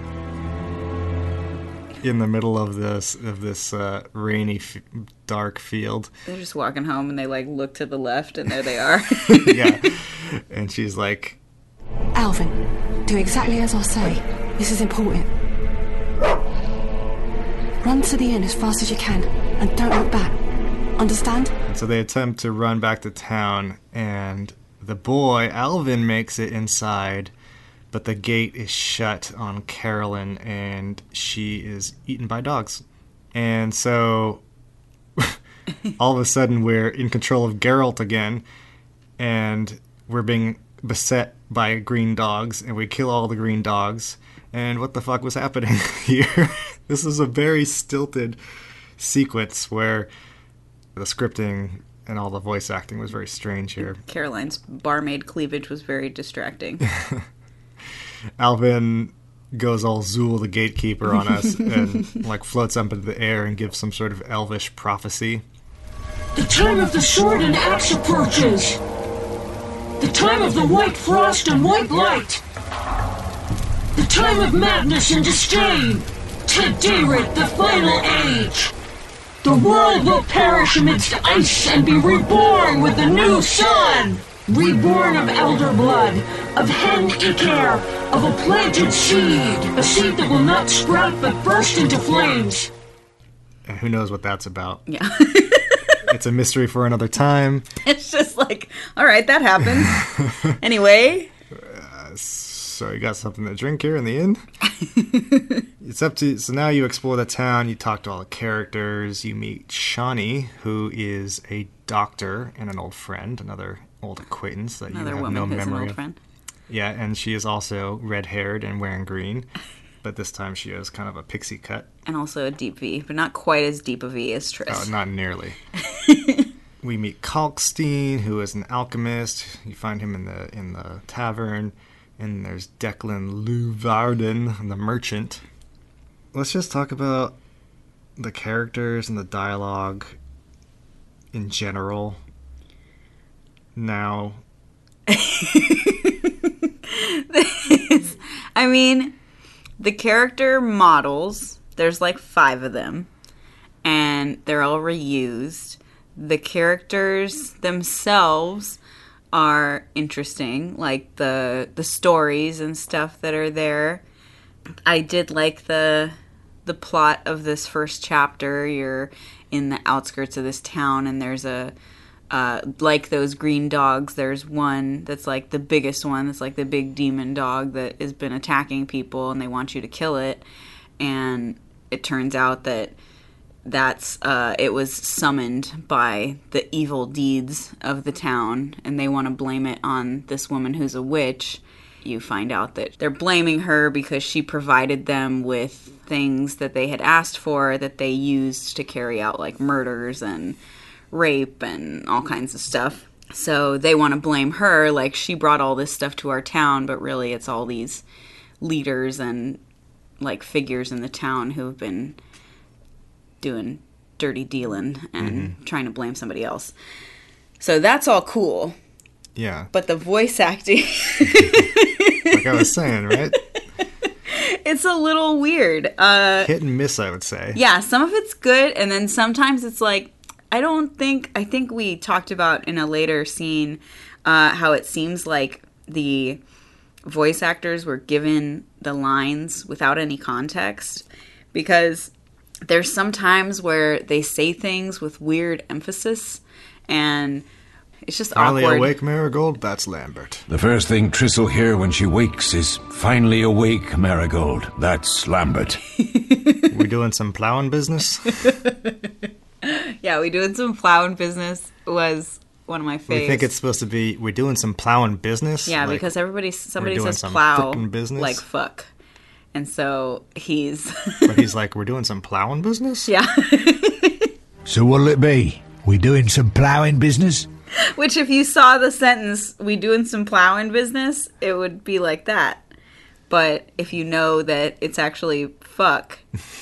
In the middle of this of this uh, rainy, f- dark field. They're just walking home and they like look to the left and there they are. Yeah, and she's like, Alvin, do exactly as I say. This is important. Run to the inn as fast as you can and don't look back. Understand? So they attempt to run back to town, and the boy Alvin makes it inside. But the gate is shut on Carolyn, and she is eaten by dogs. And so, all of a sudden, we're in control of Geralt again, and we're being beset by green dogs, and we kill all the green dogs. And what the fuck was happening here? This is a very stilted sequence where the scripting and all the voice acting was very strange here. Caroline's barmaid cleavage was very distracting. Alvin goes all Zool the gatekeeper on us and like floats up into the air and gives some sort of elvish prophecy. The time of the sword and axe approaches. The time of the white frost and white light. The time of madness and disdain. To Dayrit, the final age. The world will perish amidst ice and be reborn with a new sun. Reborn of elder blood, of hen Iker, of a planted seed, a seed that will not sprout but burst into flames. And who knows what that's about? Yeah. It's a mystery for another time. It's just like, all right, that happens. Anyway. Uh, so you got something to drink here in the inn? It's up to, so now you explore the town, you talk to all the characters, you meet Shawnee, who is a doctor and an old friend, another old acquaintance that Another you have woman no who's memory an old of. Friend. Yeah, and she is also red-haired and wearing green, but this time she has kind of a pixie cut. And also a deep V, but not quite as deep a V as Triss. Oh, not nearly. We meet Kalkstein, who is an alchemist. You find him in the in the tavern. And there's Declan Luvarden, the merchant. Let's just talk about the characters and the dialogue in general. Now. I mean, the character models, there's like five of them. And they're all reused. The characters themselves are interesting, like the the stories and stuff that are there. I did like the the plot of this first chapter. You're in the outskirts of this town, and there's a uh, like those green dogs. There's one that's like the biggest one. That's like the big demon dog that has been attacking people, and they want you to kill it. And it turns out that that's uh, it was summoned by the evil deeds of the town, and they want to blame it on this woman who's a witch. You find out that they're blaming her because she provided them with things that they had asked for that they used to carry out like murders and rape and all kinds of stuff. So they want to blame her, like she brought all this stuff to our town, but really it's all these leaders and like figures in the town who have been doing dirty dealing and mm-hmm. trying to blame somebody else. So that's all cool. Yeah. But the voice acting... like I was saying, right? It's a little weird. Uh, Hit and miss, I would say. Yeah, some of it's good, and then sometimes it's like, I don't think... I think we talked about in a later scene uh, how it seems like the voice actors were given the lines without any context, because there's some times where they say things with weird emphasis, and... It's just finally awkward. Awake, Marigold? That's Lambert. The first thing Triss will hear when she wakes is, finally awake, Marigold. That's Lambert. We doing some plowing business? Yeah, we doing some plowing business was one of my faves. We think it's supposed to be, we're doing some plowing business? Yeah, like, because everybody, somebody says some plow, business? like fuck. And so he's... But he's like, we're doing some plowing business? Yeah. So what'll it be? We doing some plowing business? Which, if you saw the sentence, we doing some plowing business, it would be like that. But if you know that it's actually fuck,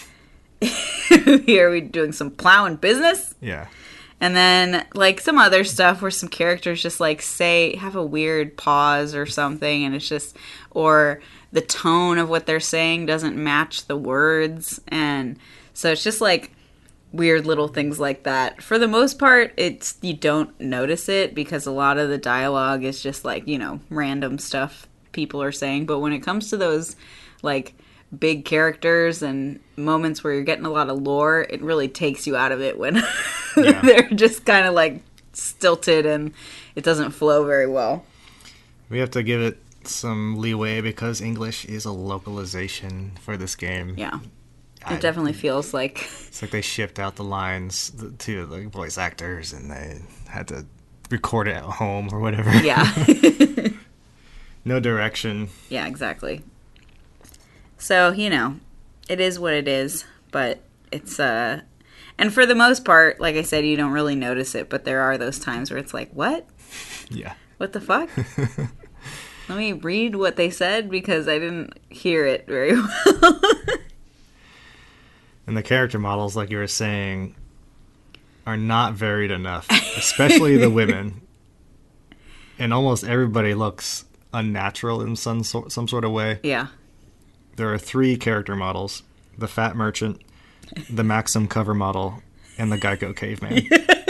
here we doing some plowing business? Yeah. And then, like, some other stuff where some characters just, like, say, have a weird pause or something, and it's just, or the tone of what they're saying doesn't match the words, and so it's just, like, weird little things like that. For the most part, it's you don't notice it because a lot of the dialogue is just like, you know, random stuff people are saying. But when it comes to those like big characters and moments where you're getting a lot of lore, it really takes you out of it when yeah. they're just kind of like stilted and it doesn't flow very well. We have to give it some leeway because English is a localization for this game. Yeah. It I, definitely feels like... It's like they shipped out the lines to the voice actors and they had to record it at home or whatever. Yeah. No direction. Yeah, exactly. So, you know, it is what it is, but it's... uh, and for the most part, like I said, you don't really notice it, but there are those times where it's like, what? Yeah. What the fuck? Let me read what they said because I didn't hear it very well. And the character models, like you were saying, are not varied enough, especially the women. And almost everybody looks unnatural in some sort, some sort of way. Yeah. There are three character models. The Fat Merchant, the Maxim cover model, and the Geico Caveman.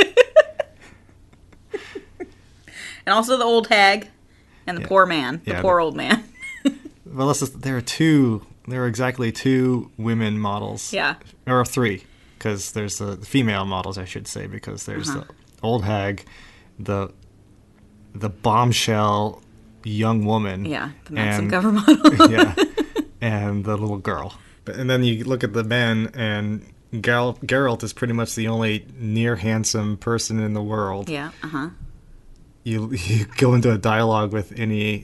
And also the old hag and the yeah. poor man. The yeah, poor the, old man. Well, let's just, there are two... There are exactly two women models. Yeah. Or three, because there's the female models, I should say, because there's uh-huh. the old hag, the the bombshell young woman. Yeah, the Maxim cover model. Yeah, and the little girl. And then you look at the men, and Gal- Geralt is pretty much the only near handsome person in the world. Yeah, uh-huh. You, you go into a dialogue with any...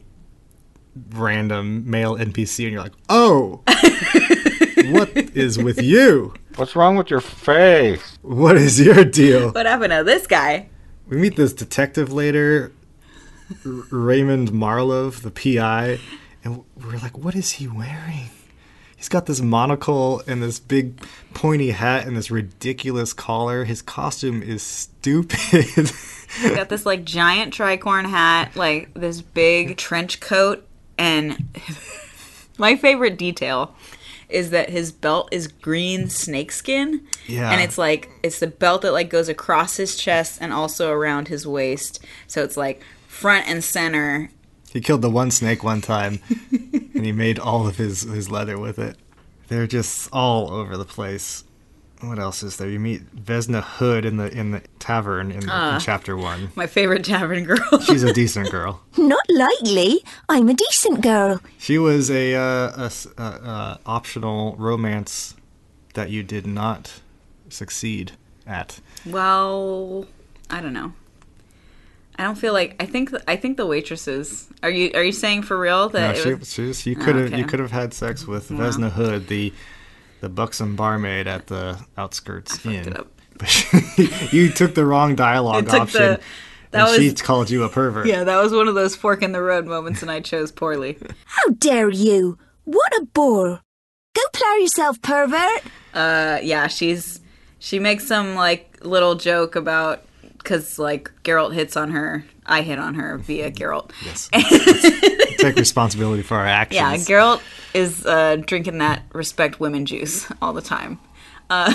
random male N P C and you're like, oh, what is with you? What's wrong with your face? What is your deal? What happened to this guy? We meet this detective later, R- Raymond Marlov, the P I, and we're like, what is he wearing? He's got this monocle and this big pointy hat and this ridiculous collar. His costume is stupid. He's got this like giant tricorn hat, like this big trench coat. And my favorite detail is that his belt is green snakeskin. Yeah. And it's like, it's the belt that like goes across his chest and also around his waist. So it's like front and center. He killed the one snake one time and he made all of his, his leather with it. They're just all over the place. What else is there? You meet Vesna Hood in the in the tavern in, the, uh, in chapter one. My favorite tavern girl. She's a decent girl. Not likely. I'm a decent girl. She was a, uh, a, a, a optional romance that you did not succeed at. Well, I don't know. I don't feel like I think I think the waitresses. Are you are you saying for real that no, it she, was, she was, you could have oh, okay. you could have had sex with wow. Vesna Hood, the the buxom barmaid at the outskirts I inn. It up. You took the wrong dialogue took option, the, that and was, she called you a pervert. Yeah, that was one of those fork in the road moments, and I chose poorly. How dare you! What a bore! Go plow yourself, pervert! Uh, yeah, she's She makes some, like, little joke about, because, like, Geralt hits on her. I hit on her via Geralt. Yes. Let's, let's take responsibility for our actions. Yeah, Geralt is uh, drinking that respect women juice all the time. Uh,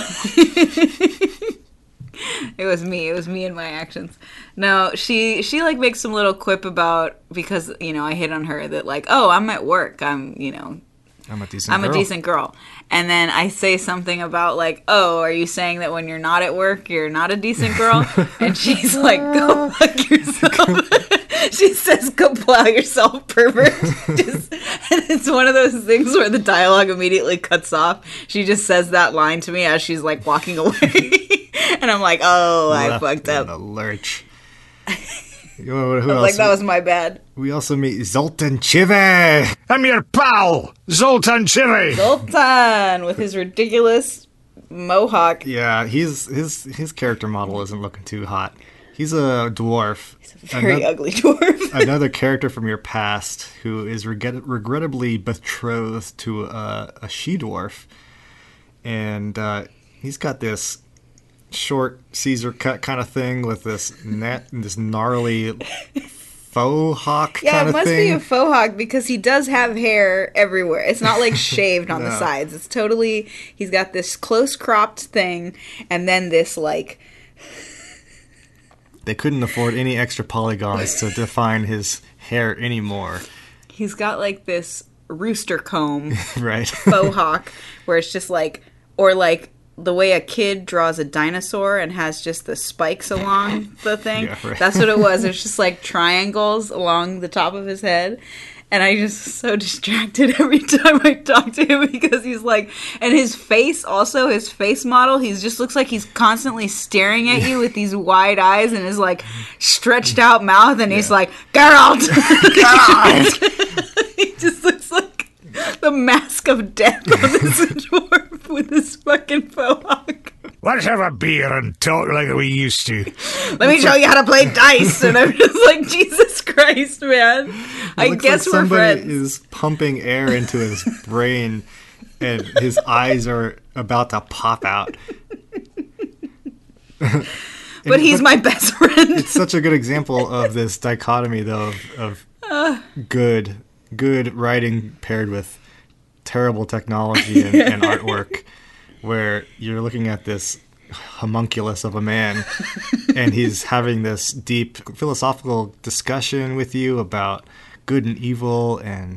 it was me. It was me and my actions. No, she, she, like, makes some little quip about, because, you know, I hit on her that, like, oh, I'm at work. I'm, you know... I'm a decent I'm girl. a decent girl. And then I say something about, like, oh, are you saying that when you're not at work, you're not a decent girl? And she's like, go fuck yourself. She says, go plow yourself, pervert. Just, and it's one of those things where the dialogue immediately cuts off. She just says that line to me as she's, like, walking away. And I'm like, oh, I Left fucked up. in a lurch. Who else? Like, that was my bad. We also meet Zoltan Chivy. I'm your pal, Zoltan Chivy. Zoltan with his ridiculous mohawk. Yeah, he's his his character model isn't looking too hot. He's a dwarf. He's a very another, ugly dwarf. Another character from your past who is regret- regrettably betrothed to a, a she-dwarf. And uh, he's got this short Caesar cut kind of thing with this net, this gnarly faux hawk yeah, kind of thing. Yeah, it must thing. be a faux hawk because he does have hair everywhere. It's not like shaved on no. the sides. It's totally, he's got this close cropped thing and then this like... They couldn't afford any extra polygons to define his hair anymore. He's got like this rooster comb right. faux hawk where it's just like, or like, the way a kid draws a dinosaur and has just the spikes along the thing. Yeah, right. That's what it was. It's just like triangles along the top of his head. And I just so distracted every time I talk to him because he's like, and his face also, his face model, he just looks like he's constantly staring at you with these wide eyes and his like stretched out mouth. And yeah. he's like, Geralt! Geralt! He just looks like the mask of death on this dwarf with this fucking faux hawk. Let's have a beer and talk like we used to. Let me show you how to play dice. And I'm just like, Jesus Christ, man. It I guess like we're somebody friends. Is pumping air into his brain and his eyes are about to pop out. But he's but my best friend. It's such a good example of this dichotomy, though, of, of uh. good, good writing paired with terrible technology and, and artwork, where you're looking at this homunculus of a man and he's having this deep philosophical discussion with you about good and evil and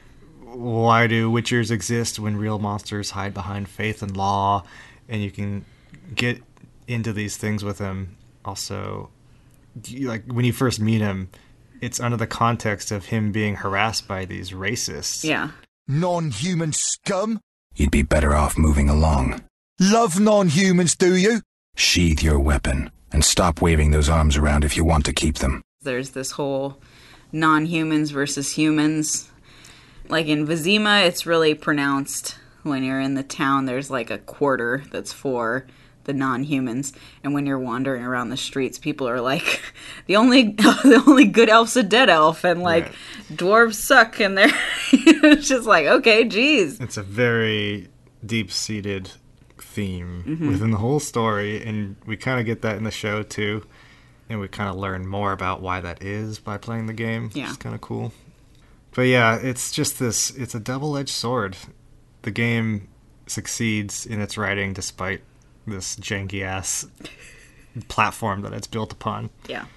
why do witchers exist when real monsters hide behind faith and law, and you can get into these things with him. Also, like when you first meet him, it's under the context of him being harassed by these racists. Yeah. Non-human scum? You'd be better off moving along. Love non-humans, do you? Sheathe your weapon and stop waving those arms around if you want to keep them. There's this whole non-humans versus humans. Like in Vizima, it's really pronounced when you're in the town. There's like a quarter that's for the non-humans, and when you're wandering around the streets, people are like, the only the only good elf's a dead elf, and like right. dwarves suck, and they're it's just like, okay, geez. It's a very deep-seated theme mm-hmm. within the whole story, and we kind of get that in the show too, and we kind of learn more about why that is by playing the game. Yeah, it's kind of cool. But yeah, it's just this. It's a double-edged sword. The game succeeds in its writing despite this janky ass platform that it's built upon. Yeah.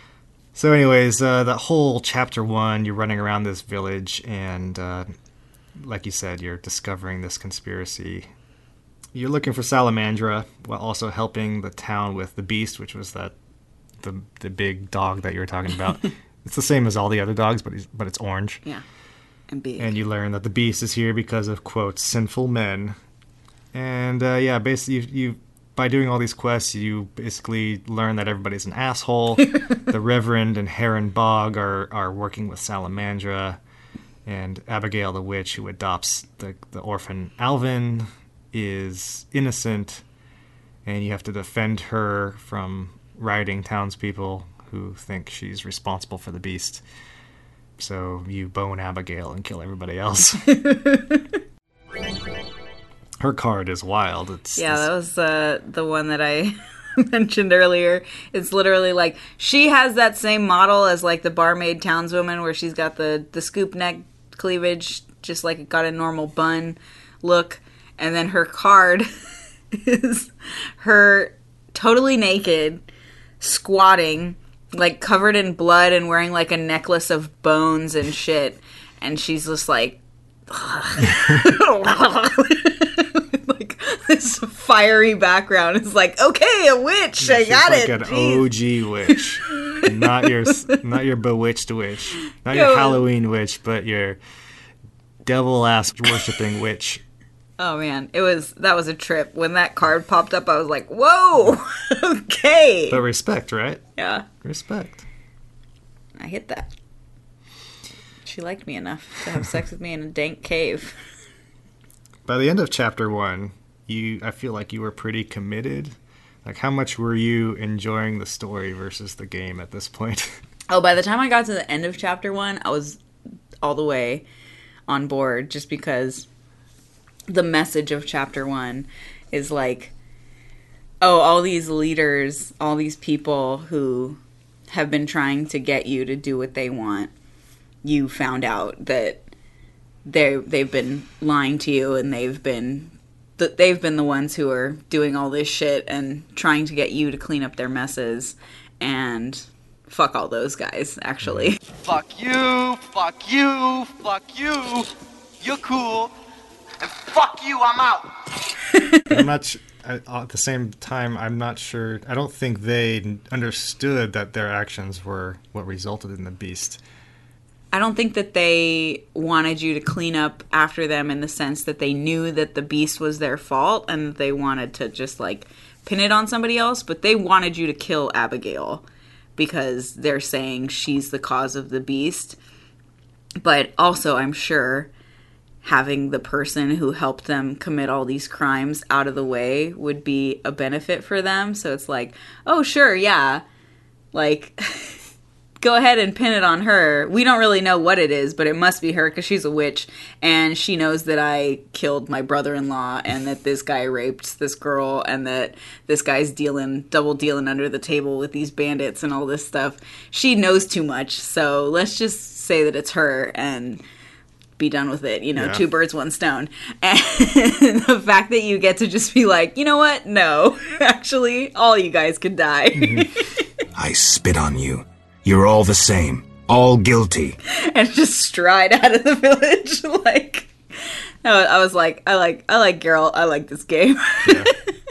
So anyways, uh, that whole chapter one, you're running around this village and uh, like you said, you're discovering this conspiracy. You're looking for Salamandra while also helping the town with the beast, which was that the the big dog that you were talking about. It's the same as all the other dogs, but he's, but it's orange. Yeah. And big. And you learn that the beast is here because of, quote, sinful men. And, uh, yeah, basically, you, you by doing all these quests, you basically learn that everybody's an asshole. The Reverend and Heron Bog are, are working with Salamandra. And Abigail the witch, who adopts the, the orphan Alvin, is innocent. And you have to defend her from rioting townspeople who think she's responsible for the beast. So you bone Abigail and kill everybody else. Her card is wild. It's Yeah, it's, that was uh, the one that I mentioned earlier. It's literally like, she has that same model as like the barmaid townswoman where she's got the, the scoop neck cleavage, just like it got a normal bun look. And then her card is her totally naked, squatting, like covered in blood and wearing like a necklace of bones and shit. And she's just like, like this fiery background is like, okay, a witch, yeah, I got like it. An Jeez. O G witch, not your not your bewitched witch, not Yo, your Halloween witch, but your devil ass worshipping witch. Oh man, it was that was a trip. When that card popped up, I was like, whoa, okay. But respect, right? Yeah, respect. I hit that. She liked me enough to have sex with me in a dank cave. By the end of chapter one, you I feel like you were pretty committed. Like, how much were you enjoying the story versus the game at this point? Oh, by the time I got to the end of chapter one, I was all the way on board, just because the message of chapter one is like, oh, all these leaders, all these people who have been trying to get you to do what they want, you found out that they they've been lying to you, and they've been th- they've been the ones who are doing all this shit and trying to get you to clean up their messes. And fuck all those guys, actually. Fuck you, fuck you, fuck you. You're cool. And fuck you, I'm out. I'm not sh- I, at the same time, I'm not sure. I don't think they understood that their actions were what resulted in the beast. I don't think that they wanted you to clean up after them in the sense that they knew that the beast was their fault and that they wanted to just like pin it on somebody else, but they wanted you to kill Abigail because they're saying she's the cause of the beast. But also, I'm sure having the person who helped them commit all these crimes out of the way would be a benefit for them. So it's like, oh, sure, yeah, like, go ahead and pin it on her. We don't really know what it is, but it must be her because she's a witch, and she knows that I killed my brother-in-law, and that this guy raped this girl, and that this guy's dealing, double dealing under the table with these bandits and all this stuff. She knows too much, so let's just say that it's her and be done with it, you know, yeah. Two birds, one stone. And the fact that you get to just be like, you know what? No, actually, all you guys could die. Mm-hmm. I spit on you. You're all the same. All guilty. And just stride out of the village. Like, I was like, I like, I like Geralt. I like this game. Yeah.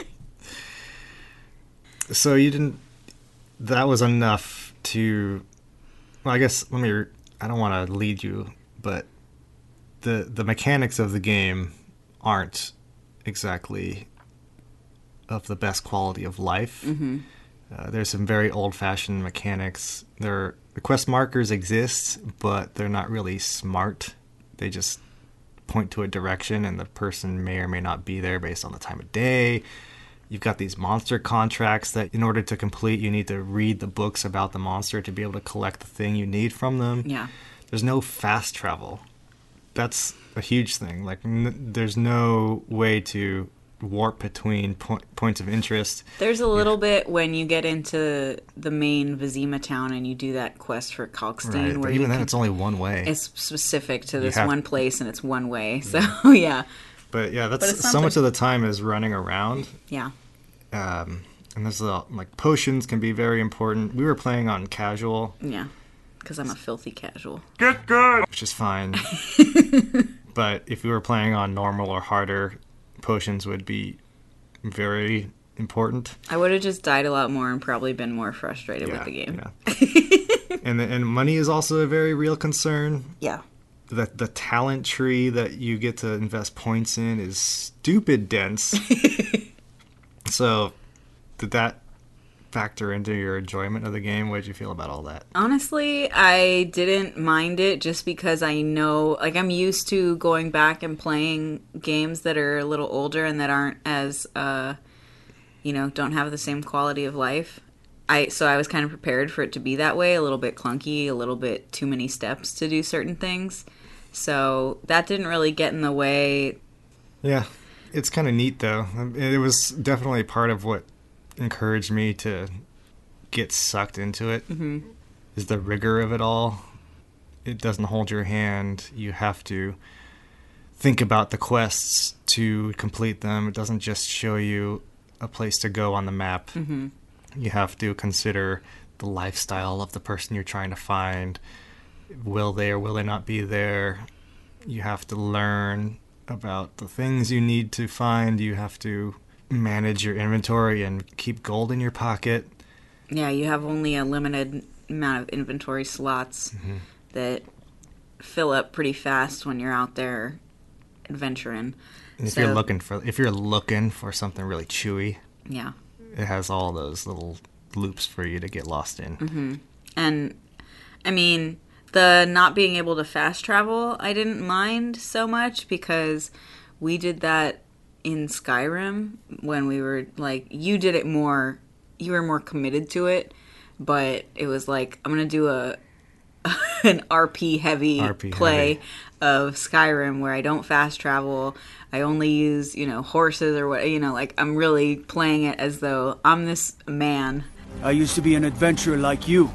So you didn't, that was enough to, well, I guess, let me, I don't want to lead you, but the the mechanics of the game aren't exactly of the best quality of life. Mm-hmm. Uh, there's some very old-fashioned mechanics. There, the quest markers exist, but they're not really smart. They just point to a direction, and the person may or may not be there based on the time of day. You've got these monster contracts that in order to complete, you need to read the books about the monster to be able to collect the thing you need from them. Yeah. There's no fast travel. That's a huge thing. Like, n- there's no way to warp between po- points of interest. There's a little yeah. bit when you get into the main Vizima town and you do that quest for Kalkstein. Right, where but even you then, can, it's only one way. It's specific to this have, one place, and it's one way. So, yeah. yeah. But, yeah, that's but so much of the time is running around. Yeah. Um, and there's, a, like, potions can be very important. We were playing on casual. Yeah. Because I'm a filthy casual. Get good! Which is fine. But if we were playing on normal or harder, potions would be very important. I would have just died a lot more and probably been more frustrated yeah, with the game. Yeah. and the, and money is also a very real concern. Yeah. The, the talent tree that you get to invest points in is stupid dense. So, did that factor into your enjoyment of the game? What did you feel about all that? Honestly, I didn't mind it just because I know, like, I'm used to going back and playing games that are a little older and that aren't as, uh, you know, don't have the same quality of life. I so I was kind of prepared for it to be that way, a little bit clunky, a little bit too many steps to do certain things. So that didn't really get in the way. Yeah. It's kind of neat, though. It was definitely part of what encouraged me to get sucked into it, mm-hmm. is the rigor of it all. It doesn't hold your hand. You have to think about the quests to complete them. It doesn't just show you a place to go on the map. Mm-hmm. You have to consider the lifestyle of the person you're trying to find. Will they or will they not be there? You have to learn about the things you need to find. You have to manage your inventory and keep gold in your pocket. Yeah, you have only a limited amount of inventory slots mm-hmm. that fill up pretty fast when you're out there adventuring. And if so, you're looking for if you're looking for something really chewy, yeah, it has all those little loops for you to get lost in. Mm-hmm. And I mean, the not being able to fast travel, I didn't mind so much because we did that in Skyrim when we were like, you did it more, you were more committed to it, but it was like, I'm going to do a an R P heavy R P play heavy. of Skyrim where I don't fast travel. I only use, you know, horses or what, you know, like I'm really playing it as though I'm this man. I used to be an adventurer like you.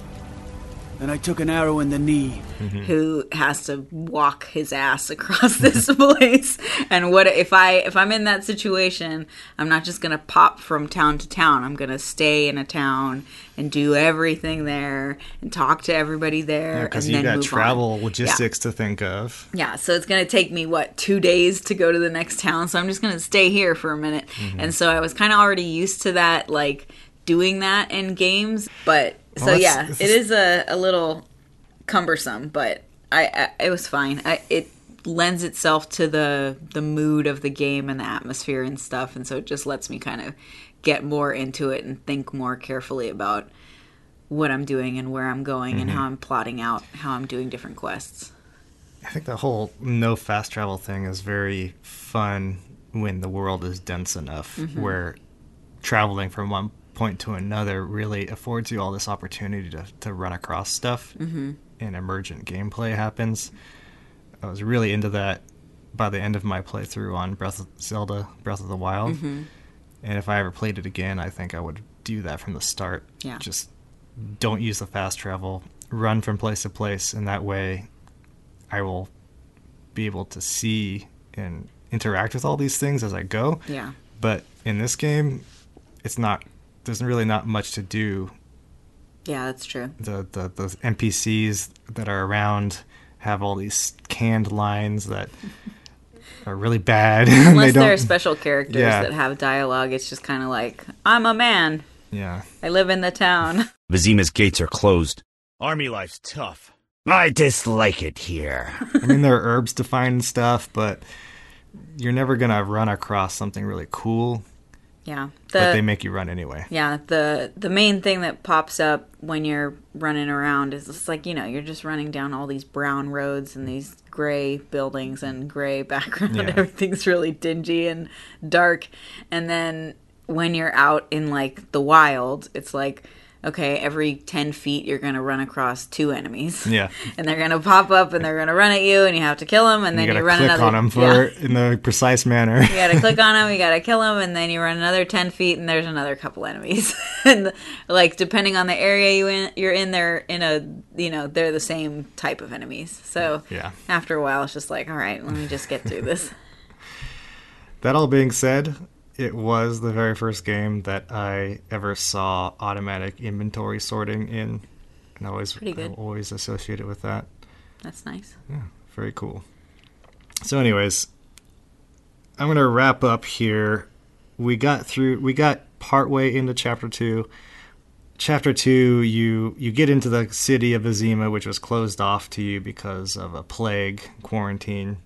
And I took an arrow in the knee. Mm-hmm. Who has to walk his ass across this place. And what if I if I'm in that situation, I'm not just gonna pop from town to town. I'm gonna stay in a town and do everything there and talk to everybody there. Because yeah, you got travel on. logistics yeah. to think of. Yeah, so it's gonna take me what two days to go to the next town. So I'm just gonna stay here for a minute. Mm-hmm. And so I was kind of already used to that, like doing that in games, but. So well, yeah, it is a, a little cumbersome, but I, I it was fine. I, it lends itself to the the mood of the game and the atmosphere and stuff, and so it just lets me kind of get more into it and think more carefully about what I'm doing and where I'm going mm-hmm. and how I'm plotting out how I'm doing different quests. I think the whole no fast travel thing is very fun when the world is dense enough, mm-hmm. where traveling from one point to another really affords you all this opportunity to, to run across stuff mm-hmm. and emergent gameplay happens. I was really into that by the end of my playthrough on Breath of Zelda Breath of the Wild. Mm-hmm. And if I ever played it again, I think I would do that from the start. Yeah. Just don't use the fast travel, run from place to place, and that way I will be able to see and interact with all these things as I go. Yeah. But in this game, it's not there's really not much to do. Yeah, that's true. The, the the N P Cs that are around have all these canned lines that are really bad. Unless they there are special characters yeah. that have dialogue, it's just kind of like, I'm a man. Yeah. I live in the town. Vizima's gates are closed. Army life's tough. I dislike it here. I mean, there are herbs to find stuff, but you're never going to run across something really cool. Yeah. The, but they make you run anyway. Yeah. The the main thing that pops up when you're running around is it's like, you know, you're just running down all these brown roads and these gray buildings and gray background. Yeah. Everything's really dingy and dark. And then when you're out in like the wild, it's like, okay, every ten feet you're going to run across two enemies. Yeah. And they're going to pop up and they're going to run at you and you have to kill them and then you, you run click another. on them for yeah. in the precise manner. You got to click on them, you got to kill them, and then you run another ten feet and there's another couple enemies. And like depending on the area you in, you're in, they're in a, you know, they're the same type of enemies. So yeah. after a while it's just like, all right, let me just get through this. That all being said, it was the very first game that I ever saw automatic inventory sorting in, and I always I always associate it with that. That's nice. Yeah, very cool. So, anyways, I'm gonna wrap up here. We got through. We got partway into chapter two. Chapter two, you you get into the city of Vizima, which was closed off to you because of a plague quarantine.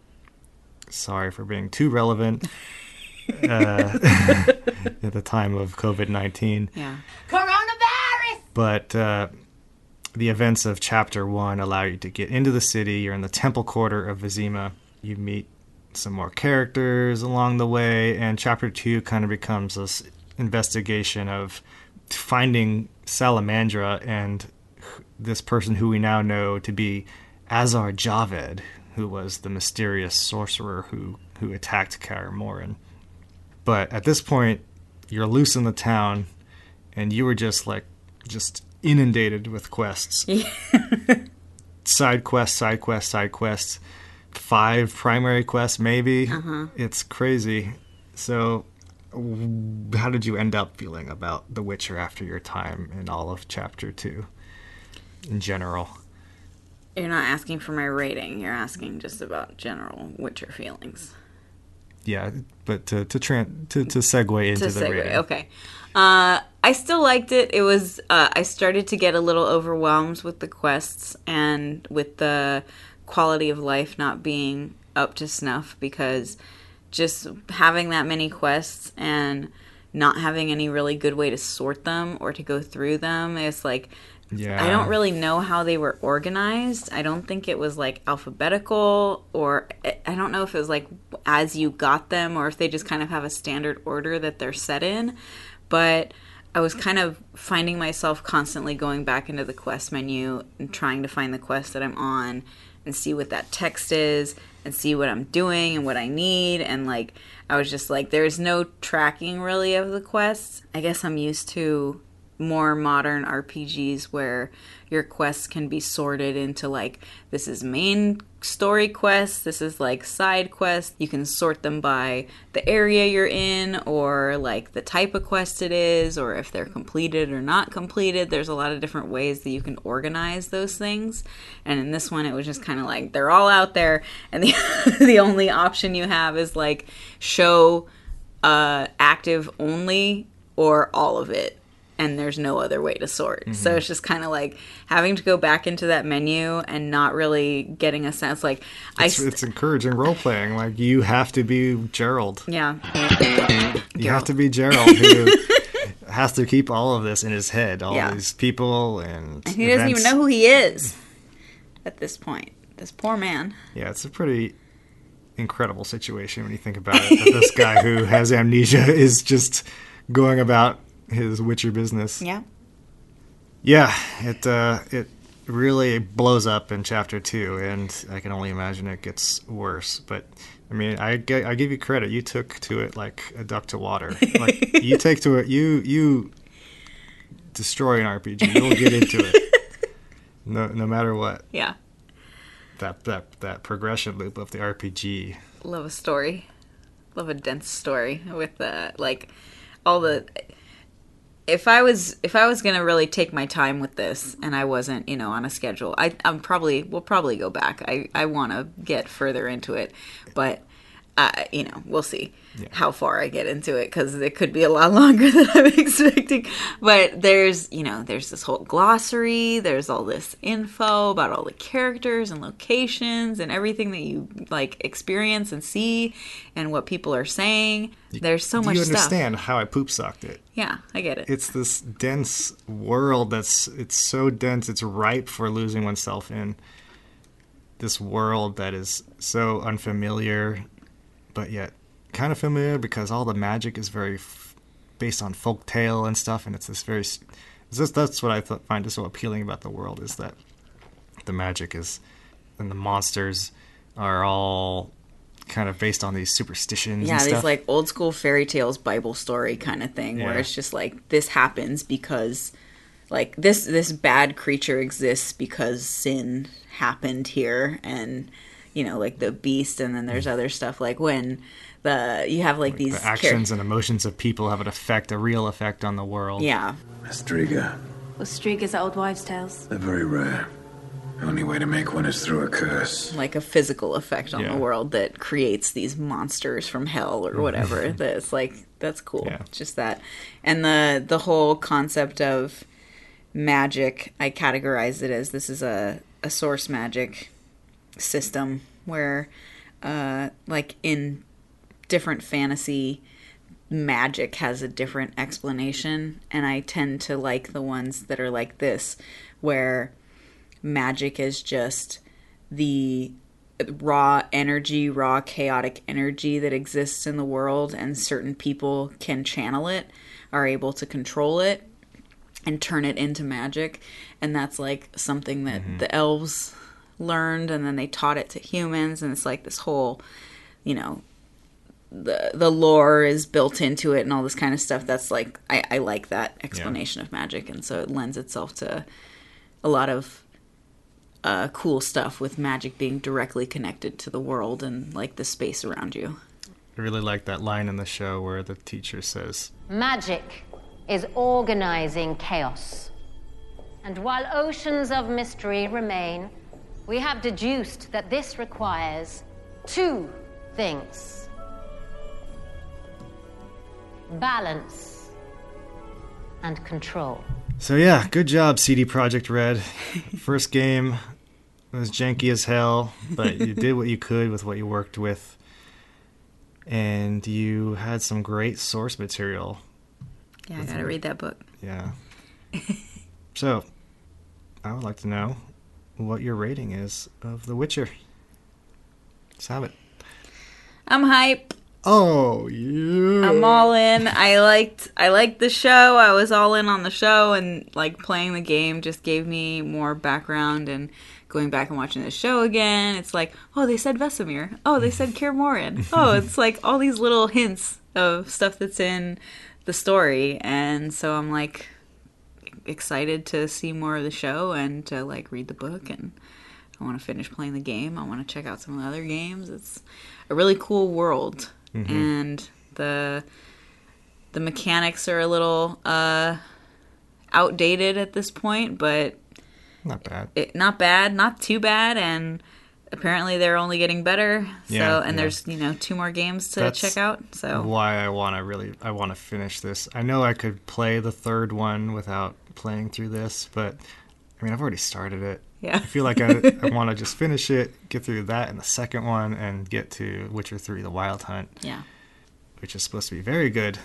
Sorry for being too relevant. uh, at the time of COVID nineteen. Yeah. Coronavirus! But uh, the events of Chapter one allow you to get into the city. You're in the Temple Quarter of Vizima. You meet some more characters along the way, and Chapter two kind of becomes this investigation of finding Salamandra and this person who we now know to be Azar Javed, who was the mysterious sorcerer who who attacked Kaer Morhen. But at this point, you're loose in the town, and you were just like, just inundated with quests. Yeah. Side quests, side quests, side quests. Five primary quests, maybe. Uh-huh. It's crazy. So, how did you end up feeling about The Witcher after your time in all of Chapter two, in general? You're not asking for my rating. You're asking just about general Witcher feelings. Yeah, but to to tran- to, to segue into to the segue, rating. Okay. Uh, I still liked it. It was uh, I started to get a little overwhelmed with the quests and with the quality of life not being up to snuff, because just having that many quests and not having any really good way to sort them or to go through them, it's like, yeah. I don't really know how they were organized. I don't think it was like alphabetical, or I don't know if it was like as you got them, or if they just kind of have a standard order that they're set in. But I was kind of finding myself constantly going back into the quest menu and trying to find the quest that I'm on and see what that text is and see what I'm doing and what I need. And like, I was just like, there's no tracking really of the quests. I guess I'm used to more modern R P Gs where your quests can be sorted into like, this is main story quests, this is like side quests. You can sort them by the area you're in, or like the type of quest it is, or if they're completed or not completed. There's a lot of different ways that you can organize those things. And in this one, it was just kind of like, they're all out there, and the the only option you have is like show uh, active only or all of it. And there's no other way to sort. Mm-hmm. So it's just kind of like having to go back into that menu and not really getting a sense. Like, it's, I st- it's encouraging role playing. Like, you have to be Gerald. Yeah. You have to be Gerald, who has to keep all of this in his head. All yeah. these people and, and he events. Doesn't even know who he is at this point. This poor man. Yeah, it's a pretty incredible situation when you think about it. That this guy who has amnesia is just going about his Witcher business. Yeah. Yeah, it uh, it really blows up in chapter two, and I can only imagine it gets worse. But I mean, I I give you credit. You took to it like a duck to water. Like you take to it, you you destroy an R P G. You'll get into it, no no matter what. Yeah. That that that progression loop of the R P G. Love a story. Love a dense story with uh, like all the. If I was if I was gonna really take my time with this, and I wasn't, you know, on a schedule, I I'm probably we'll probably go back. I, I want to get further into it, but uh, you know, we'll see yeah. how far I get into it, because it could be a lot longer than I'm expecting. But there's you know there's this whole glossary. There's all this info about all the characters and locations and everything that you like experience and see, and what people are saying. There's so much stuff. You understand how I poop socked it. Yeah, I get it. It's this dense world that's, it's so dense, it's ripe for losing oneself in. This world that is so unfamiliar, but yet kind of familiar, because all the magic is very f- based on folk tale and stuff, and it's this very, it's just, that's what I th- find so appealing about the world, is that the magic is, and the monsters are all kind of based on these superstitions yeah, and stuff. these like old school fairy tales, Bible story kind of thing, yeah. where it's just like, this happens because like this this bad creature exists because sin happened here, and you know, like the beast, and then there's other stuff like when the you have like, like these the actions char- and emotions of people have an effect, a real effect on the world. Yeah. Striga. Well, Striga's old wives' tales. They're very rare. The only way to make one is through a curse. Like a physical effect on yeah. the world that creates these monsters from hell or whatever. That's like, that's cool. Yeah. Just that. And the the whole concept of magic, I categorize it as this is a, a source magic system where, uh, like in different fantasy, magic has a different explanation. And I tend to like the ones that are like this, where magic is just the raw energy, raw chaotic energy that exists in the world, and certain people can channel it, are able to control it, and turn it into magic. And that's like something that mm-hmm. the elves learned, and then they taught it to humans, and it's like this whole, you know, the the lore is built into it and all this kind of stuff. That's like I, I like that explanation yeah. of magic, and so it lends itself to a lot of uh, cool stuff with magic being directly connected to the world and like the space around you. I really like that line in the show where the teacher says, "Magic is organizing chaos. And while oceans of mystery remain, we have deduced that this requires two things. Balance and control." So yeah, good job, C D Projekt Red. First game was janky as hell, but you did what you could with what you worked with. And you had some great source material. Yeah, I gotta read that book. Yeah. So, I would like to know what your rating is of The Witcher. Let's have it. I'm hype. Oh, yeah. I'm all in. I liked I liked the show. I was all in on the show, and like playing the game just gave me more background, and going back and watching the show again, it's like, oh, they said Vesemir. Oh, they said Kaer Morhen. Oh, it's like all these little hints of stuff that's in the story, and so I'm like excited to see more of the show and to like read the book, and I want to finish playing the game. I want to check out some of the other games. It's a really cool world. Mm-hmm. And the the mechanics are a little uh, outdated at this point, but not bad. It, not bad, not too bad, and apparently they're only getting better. So, yeah, and yeah. there's you know two more games to That's check out. So why I want to really I want to finish this. I know I could play the third one without playing through this, but I mean I've already started it. Yeah. I feel like I, I want to just finish it, get through that and the second one, and get to Witcher three: The Wild Hunt. Yeah. Which is supposed to be very good.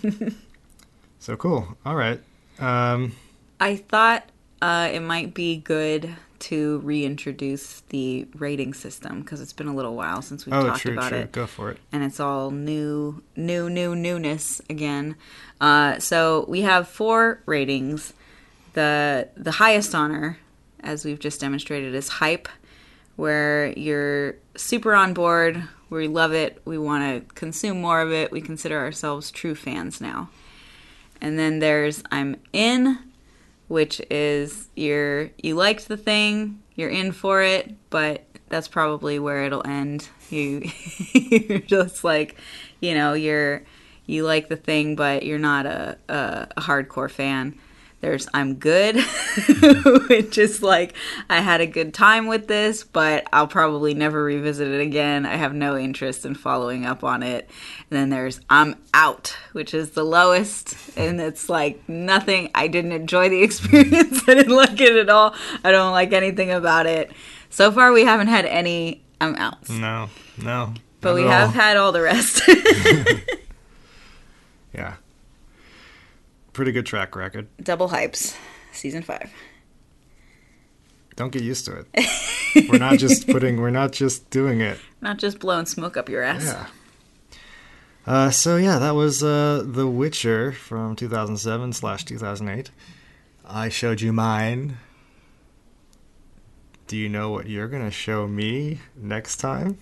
So cool. All right. Um, I thought uh, it might be good to reintroduce the rating system because it's been a little while since we've oh, talked true, about true. it. Go for it. And it's all new, new, new, newness again. Uh, so we have four ratings. The the highest honor, as we've just demonstrated, is hype, where you're super on board. We love it. We want to consume more of it. We consider ourselves true fans now. And then there's I'm in, which is you're you liked the thing, you're in for it, but that's probably where it'll end. You you're just like, you know, you're you like the thing, but you're not a a, a hardcore fan. There's I'm good, which is like, I had a good time with this, but I'll probably never revisit it again. I have no interest in following up on it. And then there's I'm out, which is the lowest, and it's like nothing. I didn't enjoy the experience. I didn't like it at all. I don't like anything about it. So far, we haven't had any I'm outs. No, no. But we have had all the rest. Yeah. Pretty good track record. Double hypes, season five. Don't get used to it. We're not just putting. We're not just doing it. Not just blowing smoke up your ass. Yeah. Uh, so yeah, that was uh, The Witcher from two thousand seven slash two thousand eight. I showed you mine. Do you know what you're gonna show me next time?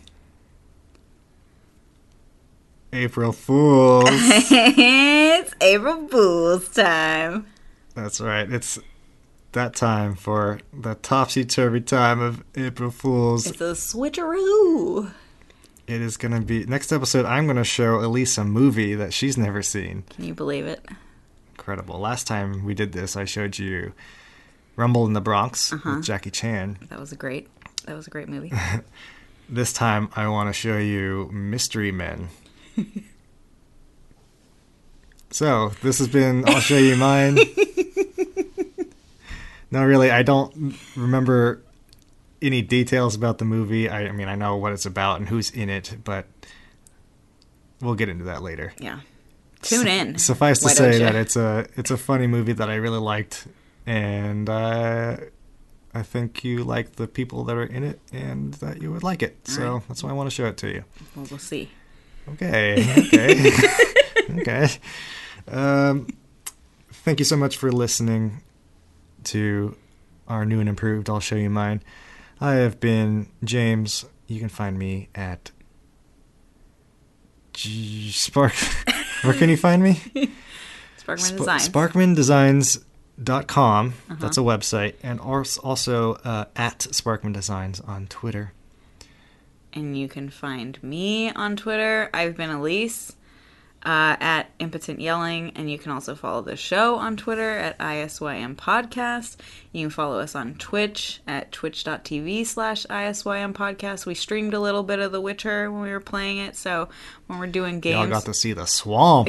April Fools. It's April Fools time. That's right. It's that time for the topsy-turvy time of April Fools. It's a switcheroo. It is going to be... Next episode, I'm going to show Elise a movie that she's never seen. Can you believe it? Incredible. Last time we did this, I showed you Rumble in the Bronx uh-huh. with Jackie Chan. That was a great... That was a great movie. This time, I want to show you Mystery Men. So, this has been I'll Show You Mine. No, really, I don't remember any details about the movie. I, I mean, I know what it's about and who's in it, but we'll get into that later. Yeah. Tune in. S- suffice to Why say don't that you? it's a it's a funny movie that I really liked, and uh, I think you like the people that are in it, and that you would like it. All so right. that's why I want to show it to you. Well, we'll see. Okay. Okay. Okay. Um, thank you so much for listening to our new and improved I'll Show You Mine. I have been James. You can find me at G- Spark. Where can you find me? Sparkman Sp- Designs. Sparkman Designs dot com. Uh-huh. That's a website. And also uh, at Sparkman Designs on Twitter. And you can find me on Twitter. I've been Elise uh, at Impotent Yelling. And you can also follow the show on Twitter at I S Y M Podcast. You can follow us on Twitch at twitch.tv slash ISYM Podcast. We streamed a little bit of The Witcher when we were playing it. So when we're doing games... Y'all got to see the swamp.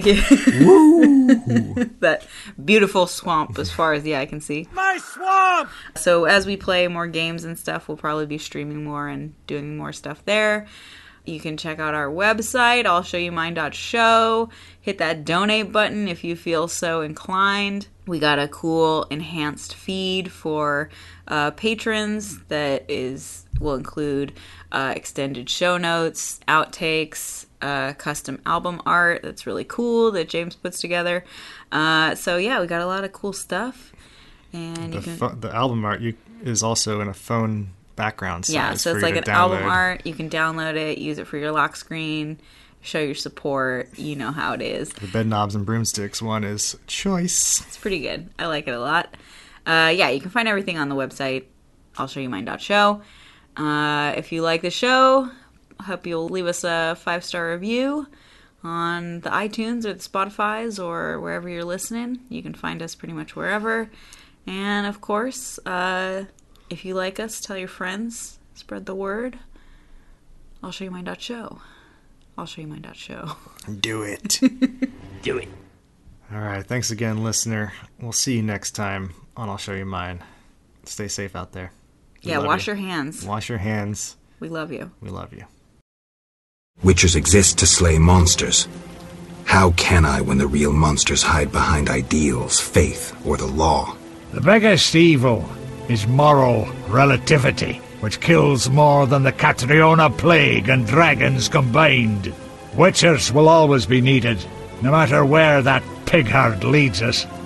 Woo! That beautiful swamp as far as the eye can see. My swamp! So as we play more games and stuff, we'll probably be streaming more and doing more stuff there. You can check out our website, I'll show you mine dot show. Hit that donate button if you feel so inclined. We got a cool enhanced feed for uh, patrons that is will include uh, extended show notes, outtakes, uh, custom album art that's really cool that James puts together. Uh, so yeah, we got a lot of cool stuff. And the, you can... fo- the album art you, is also in a phone background size. Yeah, so it's for you like to an album download. art. You can download it, use it for your lock screen, show your support. You know how it is. The Bed Knobs and Broomsticks one is choice. It's pretty good. I like it a lot. Uh, yeah, you can find everything on the website. I'll show you mine dot show. Uh, if you like the show, I hope you'll leave us a five-star review on the iTunes or the Spotify's or wherever you're listening. You can find us pretty much wherever. And, of course, uh, if you like us, tell your friends. Spread the word. I'll show you mine dot show. I'll show you mine dot show. Do it. Do it. All right. Thanks again, listener. We'll see you next time on I'll Show You Mine. Stay safe out there. We Yeah, love wash you. your hands. Wash your hands. We love you. We love you. Witchers exist to slay monsters. How can I when the real monsters hide behind ideals, faith, or the law? The biggest evil is moral relativity, which kills more than the Catriona Plague and dragons combined. Witchers will always be needed, no matter where that pig herd leads us.